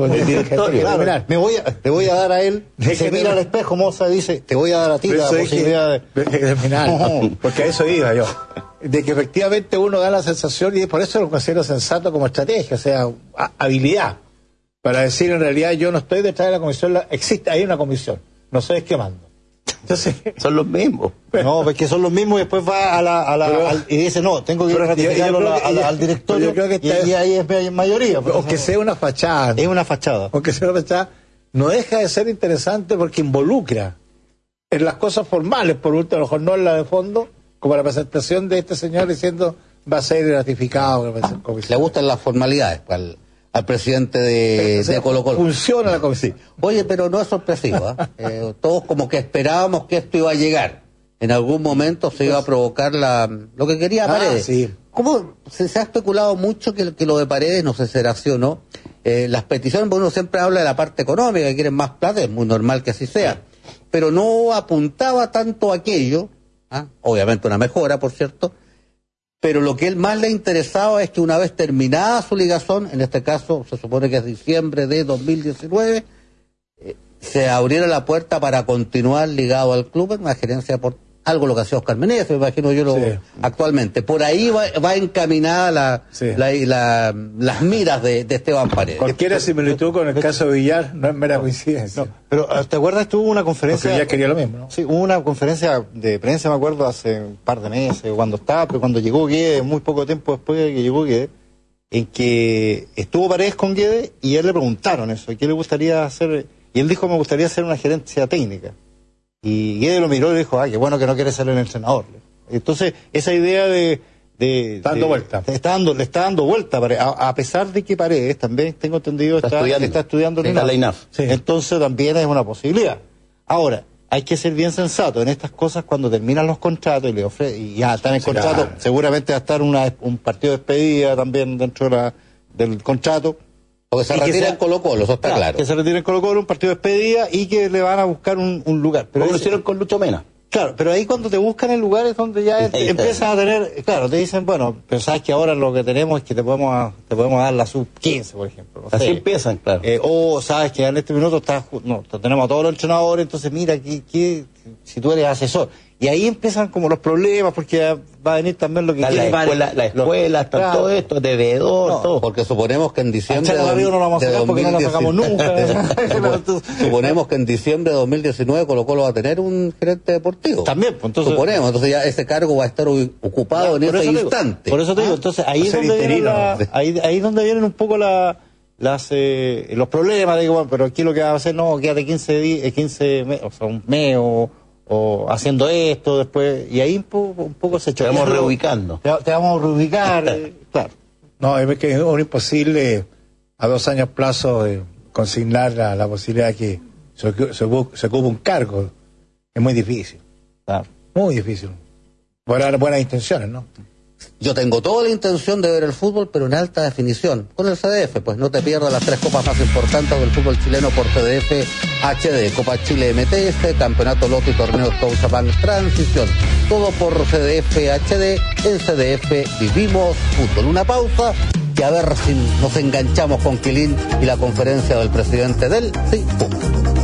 Te voy a dar a él, se mira al espejo, Moza, dice, te voy a dar a ti la posibilidad de terminar. Porque a eso iba yo. De que efectivamente uno da la sensación, y por eso lo considero sensato como estrategia, o sea, habilidad, para decir en realidad yo no estoy detrás de la comisión, hay una comisión, no sé qué mando. Entonces, son los mismos. No, porque son los mismos y después va y dice, no, tengo que ir a ratificarlo al directorio. Yo creo que y ahí es mayoría. Aunque sea una fachada. Es una fachada. Aunque sea una fachada, no deja de ser interesante porque involucra en las cosas formales, por último, a lo mejor no en la de fondo, como la presentación de este señor diciendo va a ser ratificado. Le gustan las formalidades al presidente de Colo-Colo. Funciona la comisión. Oye, pero no es sorpresivo, todos como que esperábamos que esto iba a llegar. En algún momento se iba a provocar lo que quería Paredes. Sí. ¿Cómo se ha especulado mucho que lo de Paredes, no sé si será así o no, las peticiones, bueno, uno siempre habla de la parte económica, que quieren más plata, es muy normal que así sea, pero no apuntaba tanto a aquello, obviamente una mejora, por cierto, pero lo que él más le interesaba es que una vez terminada su ligazón, en este caso se supone que es diciembre de 2019, se abriera la puerta para continuar ligado al club en una gerencia por algo lo que hacía Oscar Meneses, me imagino yo actualmente. Por ahí va encaminada las miras de Esteban Paredes. Cualquier similitud con el caso de Villar no es mera coincidencia. No, pero ¿te acuerdas? Tuvo una conferencia... Villar quería lo mismo, ¿no? Sí, hubo una conferencia de prensa, me acuerdo, hace un par de meses, cuando llegó Guedes, muy poco tiempo después de que llegó Guedes, en que estuvo Paredes con Guedes y él le preguntaron eso, ¿qué le gustaría hacer? Y él dijo, me gustaría hacer una gerencia técnica. Y Guedes lo miró y le dijo, qué bueno que no quiere ser el entrenador. Entonces, esa idea está dando vuelta. Le está dando vuelta, a pesar de que Paredes, también tengo entendido, está estudiando en la INAF. Sí. Entonces también es una posibilidad. Ahora, hay que ser bien sensato en estas cosas cuando terminan los contratos y ya están en contrato, seguramente va a estar un partido de despedida también dentro del contrato. Porque se retira en Colo-Colo, eso está claro. Que se retira en Colo-Colo, un partido de despedida y que le van a buscar un lugar. Pero lo hicieron con Lucho Mena. Claro, pero ahí cuando te buscan el lugar es donde ya empiezan a tener, te dicen, bueno, pero sabes que ahora lo que tenemos es que te podemos dar la sub-15, por ejemplo. Así empiezan, claro. O sabes que en este minuto tenemos a todos los entrenadores, entonces mira, si tú eres asesor. Y ahí empiezan como los problemas, porque va a venir también lo que quiere. La escuela, está todo esto, de veedor, todo. Porque suponemos que en diciembre no lo vamos a sacar porque no lo sacamos nunca. Suponemos que en diciembre de 2019 Colo-Colo va a tener un gerente deportivo. También, pues, entonces. Suponemos, entonces ya ese cargo va a estar ocupado en ese instante. Por eso te digo, entonces ahí es donde vienen donde vienen un poco los problemas, digo, bueno, pero aquí lo que va a hacer, no, quédate 15 meses, o sea, un mes o haciendo esto después, y ahí un poco se choca. Te vamos reubicando. Te vamos a reubicar, claro. No, es que es imposible a 2 años plazo consignar la posibilidad de que se ocupe un cargo. Es muy difícil. Claro. Muy difícil. Buenas intenciones, ¿no? Yo tengo toda la intención de ver el fútbol, pero en alta definición, con el CDF, pues no te pierdas las 3 copas más importantes del fútbol chileno por CDF HD, Copa Chile MTS, Campeonato Loto y Torneo Scotiabank Transición, todo por CDF HD, en CDF vivimos fútbol. Una pausa y a ver si nos enganchamos con Quilín y la conferencia del presidente del CIFUP.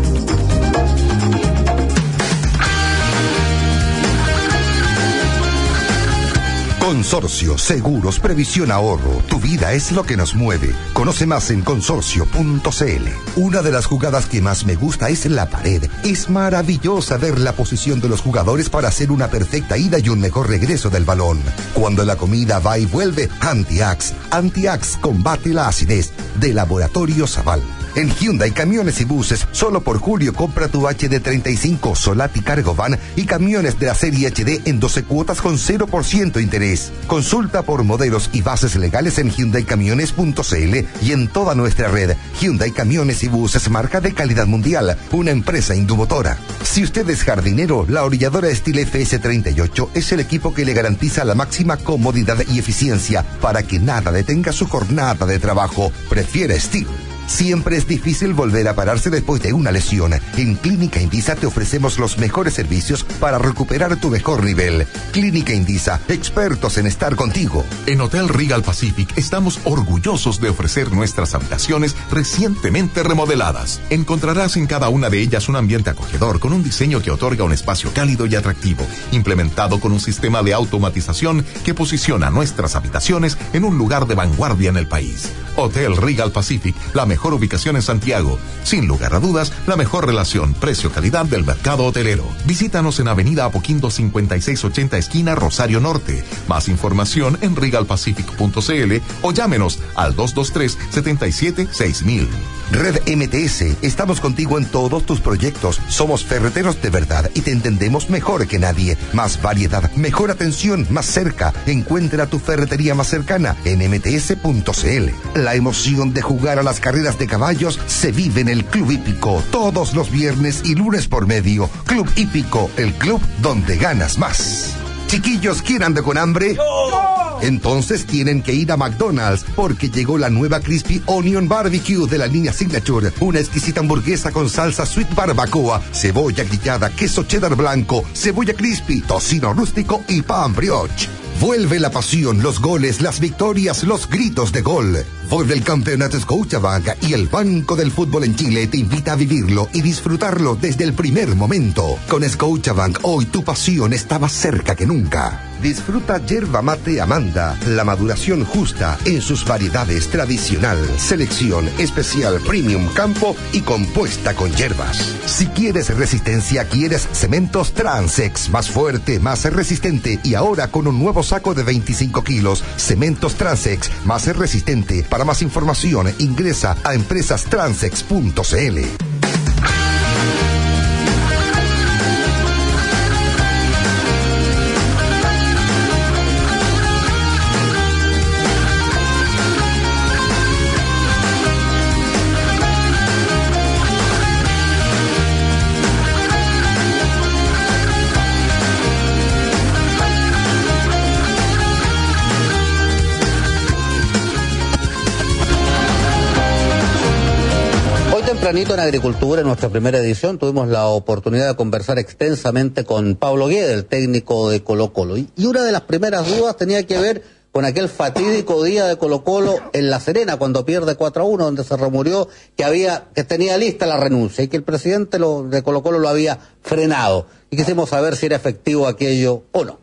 Consorcio, seguros, previsión, ahorro. Tu vida es lo que nos mueve. Conoce más en consorcio.cl. Una de las jugadas que más me gusta es la pared. Es maravillosa ver la posición de los jugadores para hacer una perfecta ida y un mejor regreso del balón. Cuando la comida va y vuelve, Anti-Ax. Anti-Ax combate la acidez. De Laboratorio Zaval. En Hyundai Camiones y Buses, solo por julio compra tu HD35 Solati Cargo Van y camiones de la serie HD en 12 cuotas con 0% interés. Consulta por modelos y bases legales en hyundaicamiones.cl y en toda nuestra red. Hyundai Camiones y Buses, marca de calidad mundial, una empresa indumotora. Si usted es jardinero, la orilladora Steel FS38 es el equipo que le garantiza la máxima comodidad y eficiencia para que nada detenga su jornada de trabajo. Prefiere Steel. Siempre es difícil volver a pararse después de una lesión. En Clínica Indisa te ofrecemos los mejores servicios para recuperar tu mejor nivel. Clínica Indisa, expertos en estar contigo. En Hotel Regal Pacific estamos orgullosos de ofrecer nuestras habitaciones recientemente remodeladas. Encontrarás en cada una de ellas un ambiente acogedor con un diseño que otorga un espacio cálido y atractivo, implementado con un sistema de automatización que posiciona nuestras habitaciones en un lugar de vanguardia en el país. Hotel Regal Pacific, la mejor ubicación en Santiago. Sin lugar a dudas, la mejor relación precio-calidad del mercado hotelero. Visítanos en Avenida Apoquindo 5680 esquina Rosario Norte. Más información en regalpacific.cl o llámenos al 223-77-6000. Red MTS, estamos contigo en todos tus proyectos. Somos ferreteros de verdad y te entendemos mejor que nadie. Más variedad, mejor atención, más cerca. Encuentra tu ferretería más cercana en mts.cl. La emoción de jugar a las carreras de caballos se vive en el Club Hípico todos los viernes y lunes por medio. Club Hípico, el club donde ganas más. Chiquillos, ¿quién anda con hambre? ¡No! Entonces tienen que ir a McDonald's porque llegó la nueva Crispy Onion Barbecue de la línea Signature. Una exquisita hamburguesa con salsa sweet barbacoa, cebolla grillada, queso cheddar blanco, cebolla crispy, tocino rústico y pan brioche. Vuelve la pasión, los goles, las victorias, los gritos de gol. Vuelve el campeonato Scotiabank y el Banco del Fútbol en Chile te invita a vivirlo y disfrutarlo desde el primer momento. Con Scotiabank hoy tu pasión está más cerca que nunca. Disfruta yerba mate Amanda, la maduración justa en sus variedades tradicional, selección especial premium campo y compuesta con hierbas. Si quieres resistencia, quieres cementos Transex, más fuerte, más resistente y ahora con un nuevo saco de 25 kilos, cementos Transex, más resistente. Para más información, ingresa a empresastransex.cl. Tempranito en Agricultura, en nuestra primera edición, tuvimos la oportunidad de conversar extensamente con Pablo Guede, el técnico de Colo-Colo. Y una de las primeras dudas tenía que ver con aquel fatídico día de Colo-Colo en La Serena, cuando pierde 4-1, donde se rumoreó que tenía lista la renuncia y que el presidente de Colo-Colo lo había frenado. Y y quisimos saber si era efectivo aquello o no.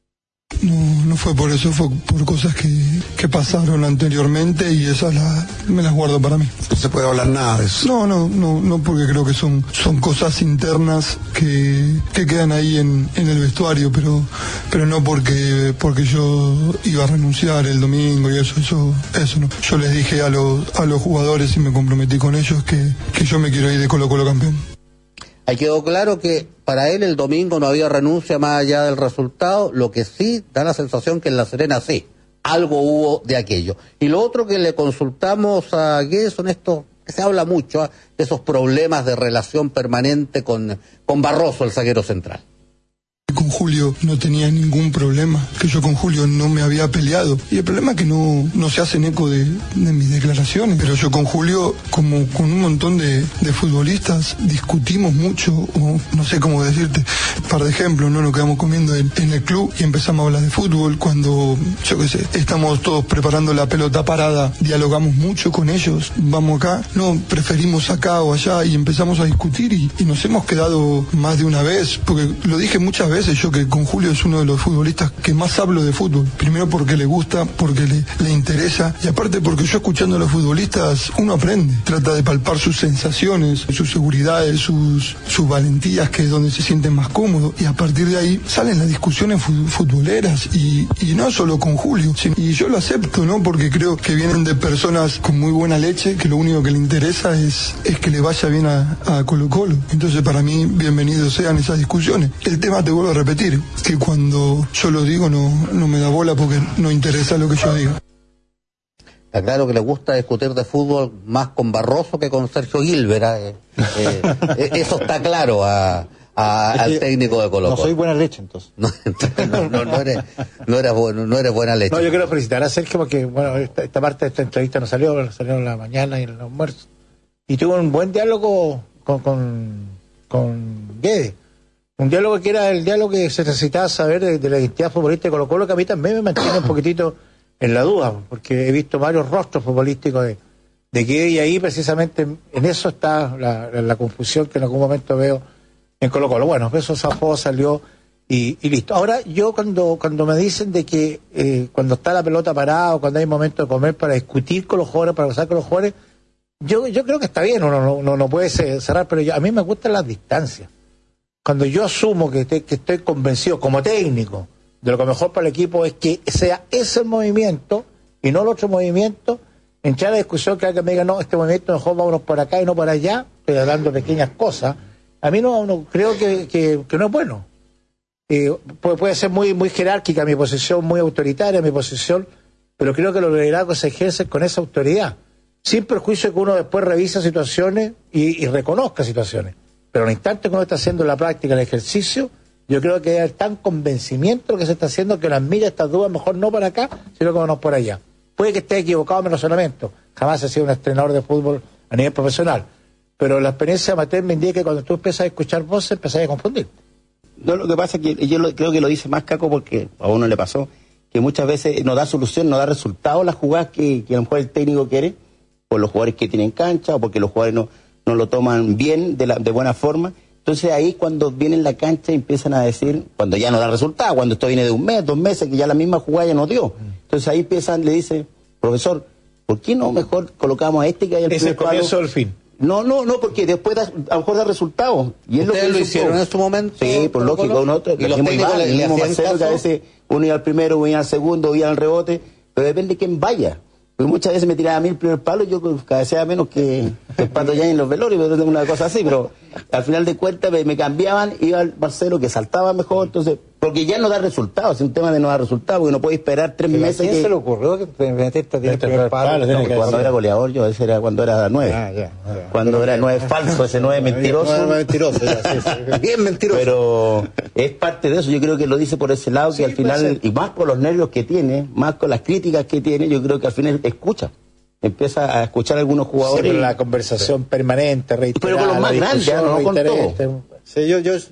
No fue por eso, fue por cosas que pasaron anteriormente y esas me las guardo para mí. No se puede hablar nada de eso. No, porque creo que son cosas internas que quedan ahí en el vestuario, pero no porque yo iba a renunciar el domingo y eso no. Yo les dije a los jugadores y me comprometí con ellos que yo me quiero ir de Colo-Colo campeón. Ahí quedó claro que para él el domingo no había renuncia más allá del resultado, lo que sí da la sensación que en La Serena sí, algo hubo de aquello. Y lo otro que le consultamos a Guedes son estos, que se habla mucho, de esos problemas de relación permanente con Barroso, el zaguero central. Con Julio no tenía ningún problema, que yo con Julio no me había peleado. Y el problema es que no se hacen eco de mis declaraciones. Pero yo con Julio, como con un montón de futbolistas, discutimos mucho, o no sé cómo decirte. Par de ejemplos, ¿no? Nos quedamos comiendo en el club y empezamos a hablar de fútbol. Cuando, yo qué sé, estamos todos preparando la pelota parada, dialogamos mucho con ellos. Vamos acá, no, preferimos acá o allá, y empezamos a discutir y nos hemos quedado más de una vez, porque lo dije muchas veces yo que con Julio es uno de los futbolistas que más hablo de fútbol. Primero porque le gusta, porque le interesa, y aparte porque yo escuchando a los futbolistas uno aprende, trata de palpar sus sensaciones, sus seguridades, sus valentías, que es donde se sienten más cómodos, y a partir de ahí salen las discusiones futboleras, y no solo con Julio, y yo lo acepto, ¿no? Porque creo que vienen de personas con muy buena leche, que lo único que le interesa es que le vaya bien a Colo-Colo. Entonces para mí bienvenidos sean esas discusiones. El tema, te vuelvo a repetir, que cuando yo lo digo no me da bola porque no interesa lo que yo diga. Está claro que le gusta discutir de fútbol más con Barroso que con Sergio Gilbert. Eso está claro al técnico de Colo-Colo. No soy buena leche, entonces. No eres buena leche. No, yo quiero felicitar a Sergio porque, bueno, esta parte de esta entrevista no salió en la mañana y en el almuerzo. Y tuvo un buen diálogo con Guedes. Un diálogo que era el diálogo que se necesitaba saber de la identidad futbolística de Colo-Colo, que a mí también me mantiene un poquitito en la duda, porque he visto varios rostros futbolísticos de Guedes, y ahí precisamente en eso está la confusión que en algún momento veo en Colo-Colo. Bueno, eso zafó, salió y listo. Ahora, yo cuando me dicen de que cuando está la pelota parada o cuando hay momento de comer para discutir con los jugadores, para pasar con los jugadores, yo creo que está bien, uno no puede cerrar, pero a mí me gustan las distancias. Cuando yo asumo que estoy convencido como técnico de lo que mejor para el equipo es que sea ese movimiento y no el otro movimiento, entrar a la discusión que alguien me diga, no, este movimiento mejor vámonos por acá y no por allá, estoy hablando de pequeñas cosas, a mí no creo que no es bueno. Puede ser muy, muy jerárquica mi posición, muy autoritaria mi posición, pero creo que los liderazgos se ejercen con esa autoridad, sin perjuicio de que uno después revisa situaciones y reconozca situaciones. Pero en el instante que uno está haciendo la práctica, el ejercicio, yo creo que hay tan convencimiento lo que se está haciendo que las mira estas dudas mejor no para acá, sino que vamos por allá. Puede que esté equivocado en mi razonamiento. Jamás he sido un entrenador de fútbol a nivel profesional. Pero la experiencia amateur me indica que cuando tú empiezas a escuchar voces, empiezas a confundir. No, lo que pasa es que yo creo que lo dice más Caco porque a uno le pasó, que muchas veces no da solución, no da resultado las jugadas que a lo mejor el técnico quiere, por los jugadores que tienen cancha o porque los jugadores no lo toman bien, de buena forma. Entonces ahí cuando vienen a la cancha empiezan a decir, cuando ya no da resultado, cuando esto viene de un mes, 2 meses, que ya la misma jugada ya no dio. Entonces ahí le dice, profesor, ¿por qué no mejor colocamos a este que hay el primer palo? ¿Es el comienzo del fin? No, porque después a lo mejor da resultados. Y es ¿Ustedes lo hicieron en su momento? Sí, por lógico, nosotros. ¿Y los técnicos le hacían caso? Que a veces uno iba al primero, uno iba al segundo, uno iba al rebote, pero depende de quién vaya. Porque muchas veces me tiraba a mí el primer palo y yo cabeceaba menos que el Pato ya en los velorios, pero una cosa así, pero al final de cuentas me cambiaban, iba al Marcelo que saltaba mejor, entonces, porque ya no da resultados, es un tema de no dar resultados, porque no puede esperar 3 meses. ¿A quién se le ocurrió que Benedetta tiene el primer palo? Cuando era goleador, ese era cuando era 9. Cuando era 9 falso, ese 9 mentiroso. 9 mentiroso, sí. Bien mentiroso. Pero es parte de eso, yo creo que lo dice por ese lado, que al final, y más por los nervios que tiene, más con las críticas que tiene, yo creo que al final escucha. Empieza a escuchar a algunos jugadores. Siempre la conversación permanente, reiterada. Pero con los más grandes, no con todos. Sí,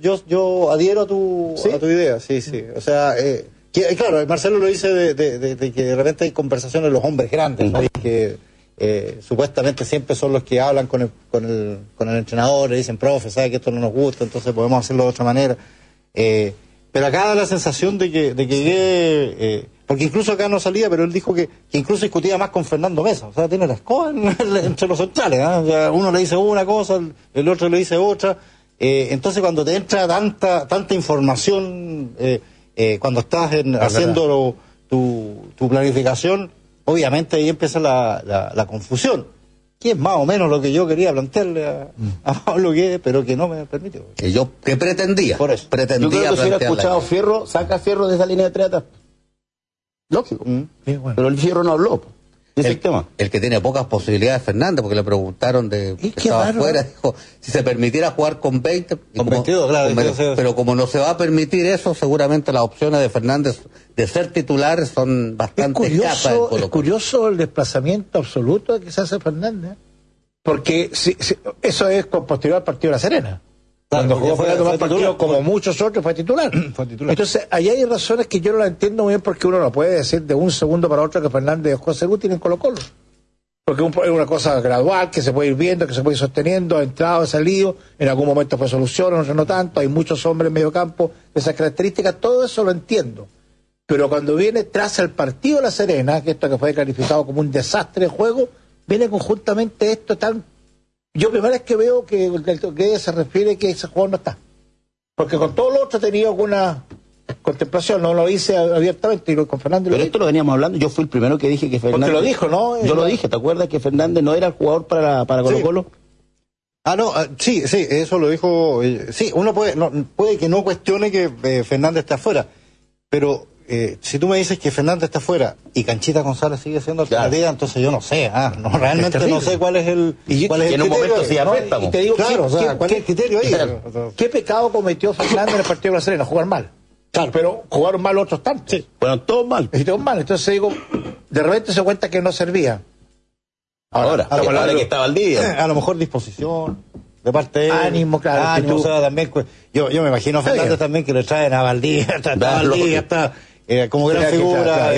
yo adhiero a tu idea, sí. O sea, claro, Marcelo lo dice de que de repente hay conversaciones de los hombres grandes, ¿no? Y que supuestamente siempre son los que hablan con el entrenador, le dicen, profe, sabe que esto no nos gusta, entonces podemos hacerlo de otra manera. Pero acá da la sensación de que porque incluso acá no salía, pero él dijo que incluso discutía más con Fernando Mesa. O sea, tiene la escoba entre los centrales. O sea, uno le dice una cosa, el otro le dice otra. Entonces, cuando te entra tanta información, cuando estás haciendo tu planificación, obviamente ahí empieza la confusión. Que es más o menos lo que yo quería plantearle a Pablo Guedes, pero que no me permitió. Que pretendía. Por eso. Yo creo que si hubiera escuchado Fierro, saca Fierro de esa línea de 3 atrás. Lógico. Bueno. Pero el Fierro no habló. El que tiene pocas posibilidades, Fernández, porque le preguntaron de que estaba afuera, dijo, si se permitiera jugar con 20, con 22, claro, pero como no se va a permitir eso, seguramente las opciones de Fernández de ser titulares son bastante escasas. Es curioso el desplazamiento absoluto de que se hace Fernández, porque eso es con posterior al partido de La Serena. Cuando jugó Fernando más partidos, como muchos otros, fue titular. Entonces, ahí hay razones que yo no las entiendo muy bien, porque uno no puede decir de un segundo para otro que Fernández dejó de ser útil en Colo-Colo. Porque es una cosa gradual, que se puede ir viendo, que se puede ir sosteniendo, ha entrado, ha salido, en algún momento fue solución, no tanto, hay muchos hombres en medio campo de esas características, todo eso lo entiendo. Pero cuando viene tras el partido de La Serena, que esto que fue calificado como un desastre de juego, viene conjuntamente esto tan... Yo primera vez que veo que se refiere que ese jugador no está. Porque con todo lo otro tenía alguna contemplación, no lo hice abiertamente, y con Fernández. Pero esto lo veníamos hablando, yo fui el primero que dije que Fernández... Porque lo dijo, ¿no? Yo lo dije, ¿te acuerdas que Fernández no era el jugador para Colo-Colo? Sí. Sí, eso lo dijo... sí, uno puede que no cuestione que Fernández esté afuera, pero... si tú me dices que Fernández está afuera y Canchita González sigue siendo alternativa, entonces yo no sé, realmente no sé cuál es el criterio. En un momento sí préstamo. Y te digo, ¿cuál es el criterio ahí? ¿Qué pecado cometió Fernández en el partido de La Serena? Jugar mal. Claro, pero jugaron mal otros tantos. Sí. Bueno, todos mal. Entonces digo, de repente se cuenta que no servía. Ahora que estaba al día. A lo mejor disposición de parte de ánimo, claro. O sea, también, yo me imagino a Fernández también que le traen a Valdivia, está como gran figura.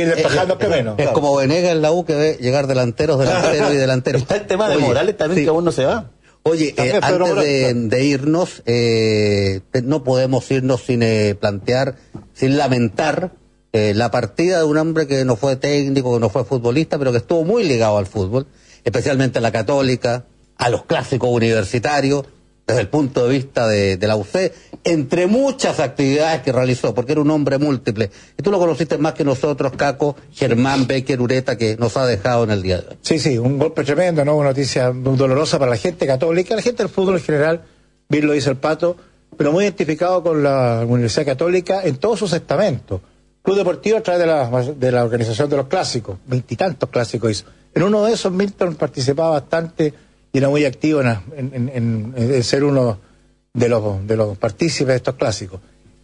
Es como Venegas en la U, que ve llegar delanteros y delanteros. Está el tema de Morales también, que aún no se va. Oye, antes de irnos, no podemos irnos sin plantear, sin lamentar la partida de un hombre que no fue técnico, que no fue futbolista, pero que estuvo muy ligado al fútbol, especialmente a la Católica, a los clásicos universitarios, desde el punto de vista de la UC, entre muchas actividades que realizó, porque era un hombre múltiple. Y tú lo conociste más que nosotros, Caco, Germán Becker Ureta, que nos ha dejado en el día de hoy. Sí, un golpe tremendo, ¿no? Una noticia muy dolorosa para la gente católica, la gente del fútbol en general, bien lo dice el Pato, pero muy identificado con la Universidad Católica en todos sus estamentos. Club Deportivo a través de la organización de los clásicos, 20 y tantos clásicos hizo. En uno de esos, Milton participaba bastante y era muy activo en ser uno de los partícipes de estos clásicos.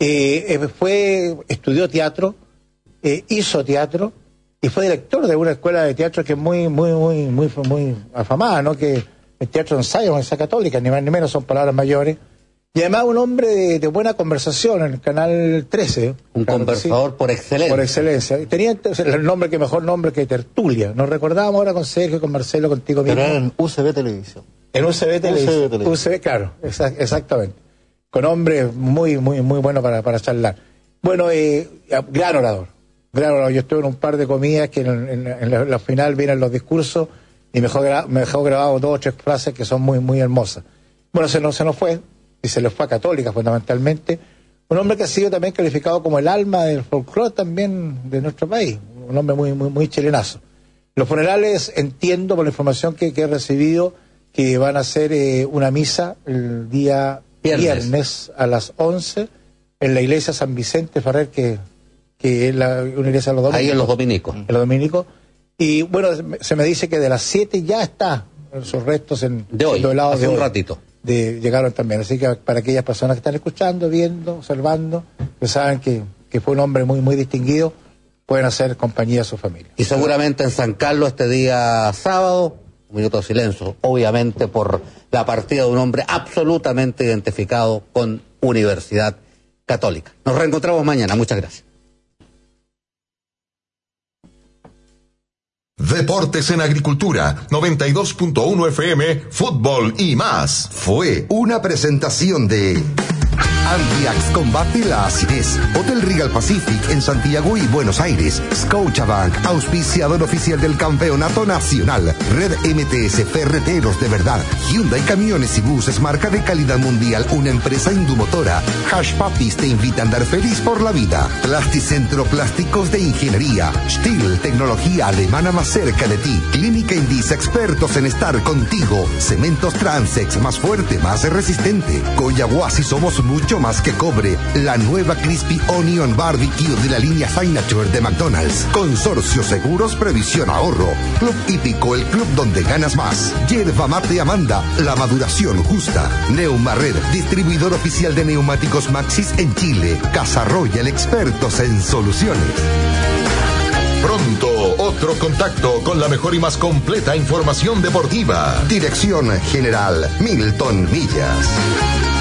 Estudió teatro, hizo teatro y fue director de una escuela de teatro que es muy afamada, ¿no? Que el Teatro de Ensayo, la Universidad Católica, ni más ni menos, son palabras mayores. Y además un hombre de buena conversación en el Canal 13. Un conversador por excelencia. Por excelencia. Tenía el nombre mejor nombre que Tertulia. Nos recordábamos ahora con Sergio, con Marcelo, contigo mismo. Pero era en UCB Televisión. En UCB Televisión. UCB, claro, exactamente. Con hombres muy buenos para charlar. Bueno, gran orador. Yo estuve en un par de comidas que en la final vienen los discursos y me dejó grabado 2 o 3 frases que son muy hermosas. Bueno, se nos fue. Y se le fue a Católica fundamentalmente, un hombre que ha sido también calificado como el alma del folclore también de nuestro país, un hombre muy chilenazo. Los funerales, entiendo por la información que he recibido, que van a hacer una misa el día viernes a las 11 en la iglesia San Vicente Ferrer, que es una iglesia de los dominicos. Ahí en los dominicos. En los dominicos. Y bueno, se me dice que de las 7 ya está sus restos de hoy, hace un ratito. Llegaron también, así que para aquellas personas que están escuchando, viendo, observando, que saben que fue un hombre muy distinguido, pueden hacer compañía a su familia. Y seguramente en San Carlos este día sábado, un minuto de silencio, obviamente por la partida de un hombre absolutamente identificado con Universidad Católica. Nos reencontramos mañana, muchas gracias. Deportes en Agricultura, 92.1 FM, fútbol y más. Fue una presentación de Antiax combate la acidez. Hotel Regal Pacific en Santiago y Buenos Aires. Scotiabank, auspiciador oficial del Campeonato Nacional. Red MTS, Ferreteros de Verdad. Hyundai Camiones y Buses, marca de calidad mundial, una empresa indumotora. Hash Papis te invita a andar feliz por la vida. Plasticentro Plásticos de Ingeniería. Stihl, tecnología alemana más cerca de ti. Clínica Indisa, expertos en estar contigo. Cementos Transex, más fuerte, más resistente. Coyahuasi, somos mucho más que cobre. La nueva Crispy Onion Barbecue de la línea Signature de McDonald's. Consorcio Seguros, Previsión Ahorro. Club Hípico, el club donde ganas más. Yerba Mate Amanda, la maduración justa. Neumared, distribuidor oficial de neumáticos Maxis en Chile. Casa Royal, expertos en soluciones. Pronto, otro contacto con la mejor y más completa información deportiva. Dirección General Milton Millas.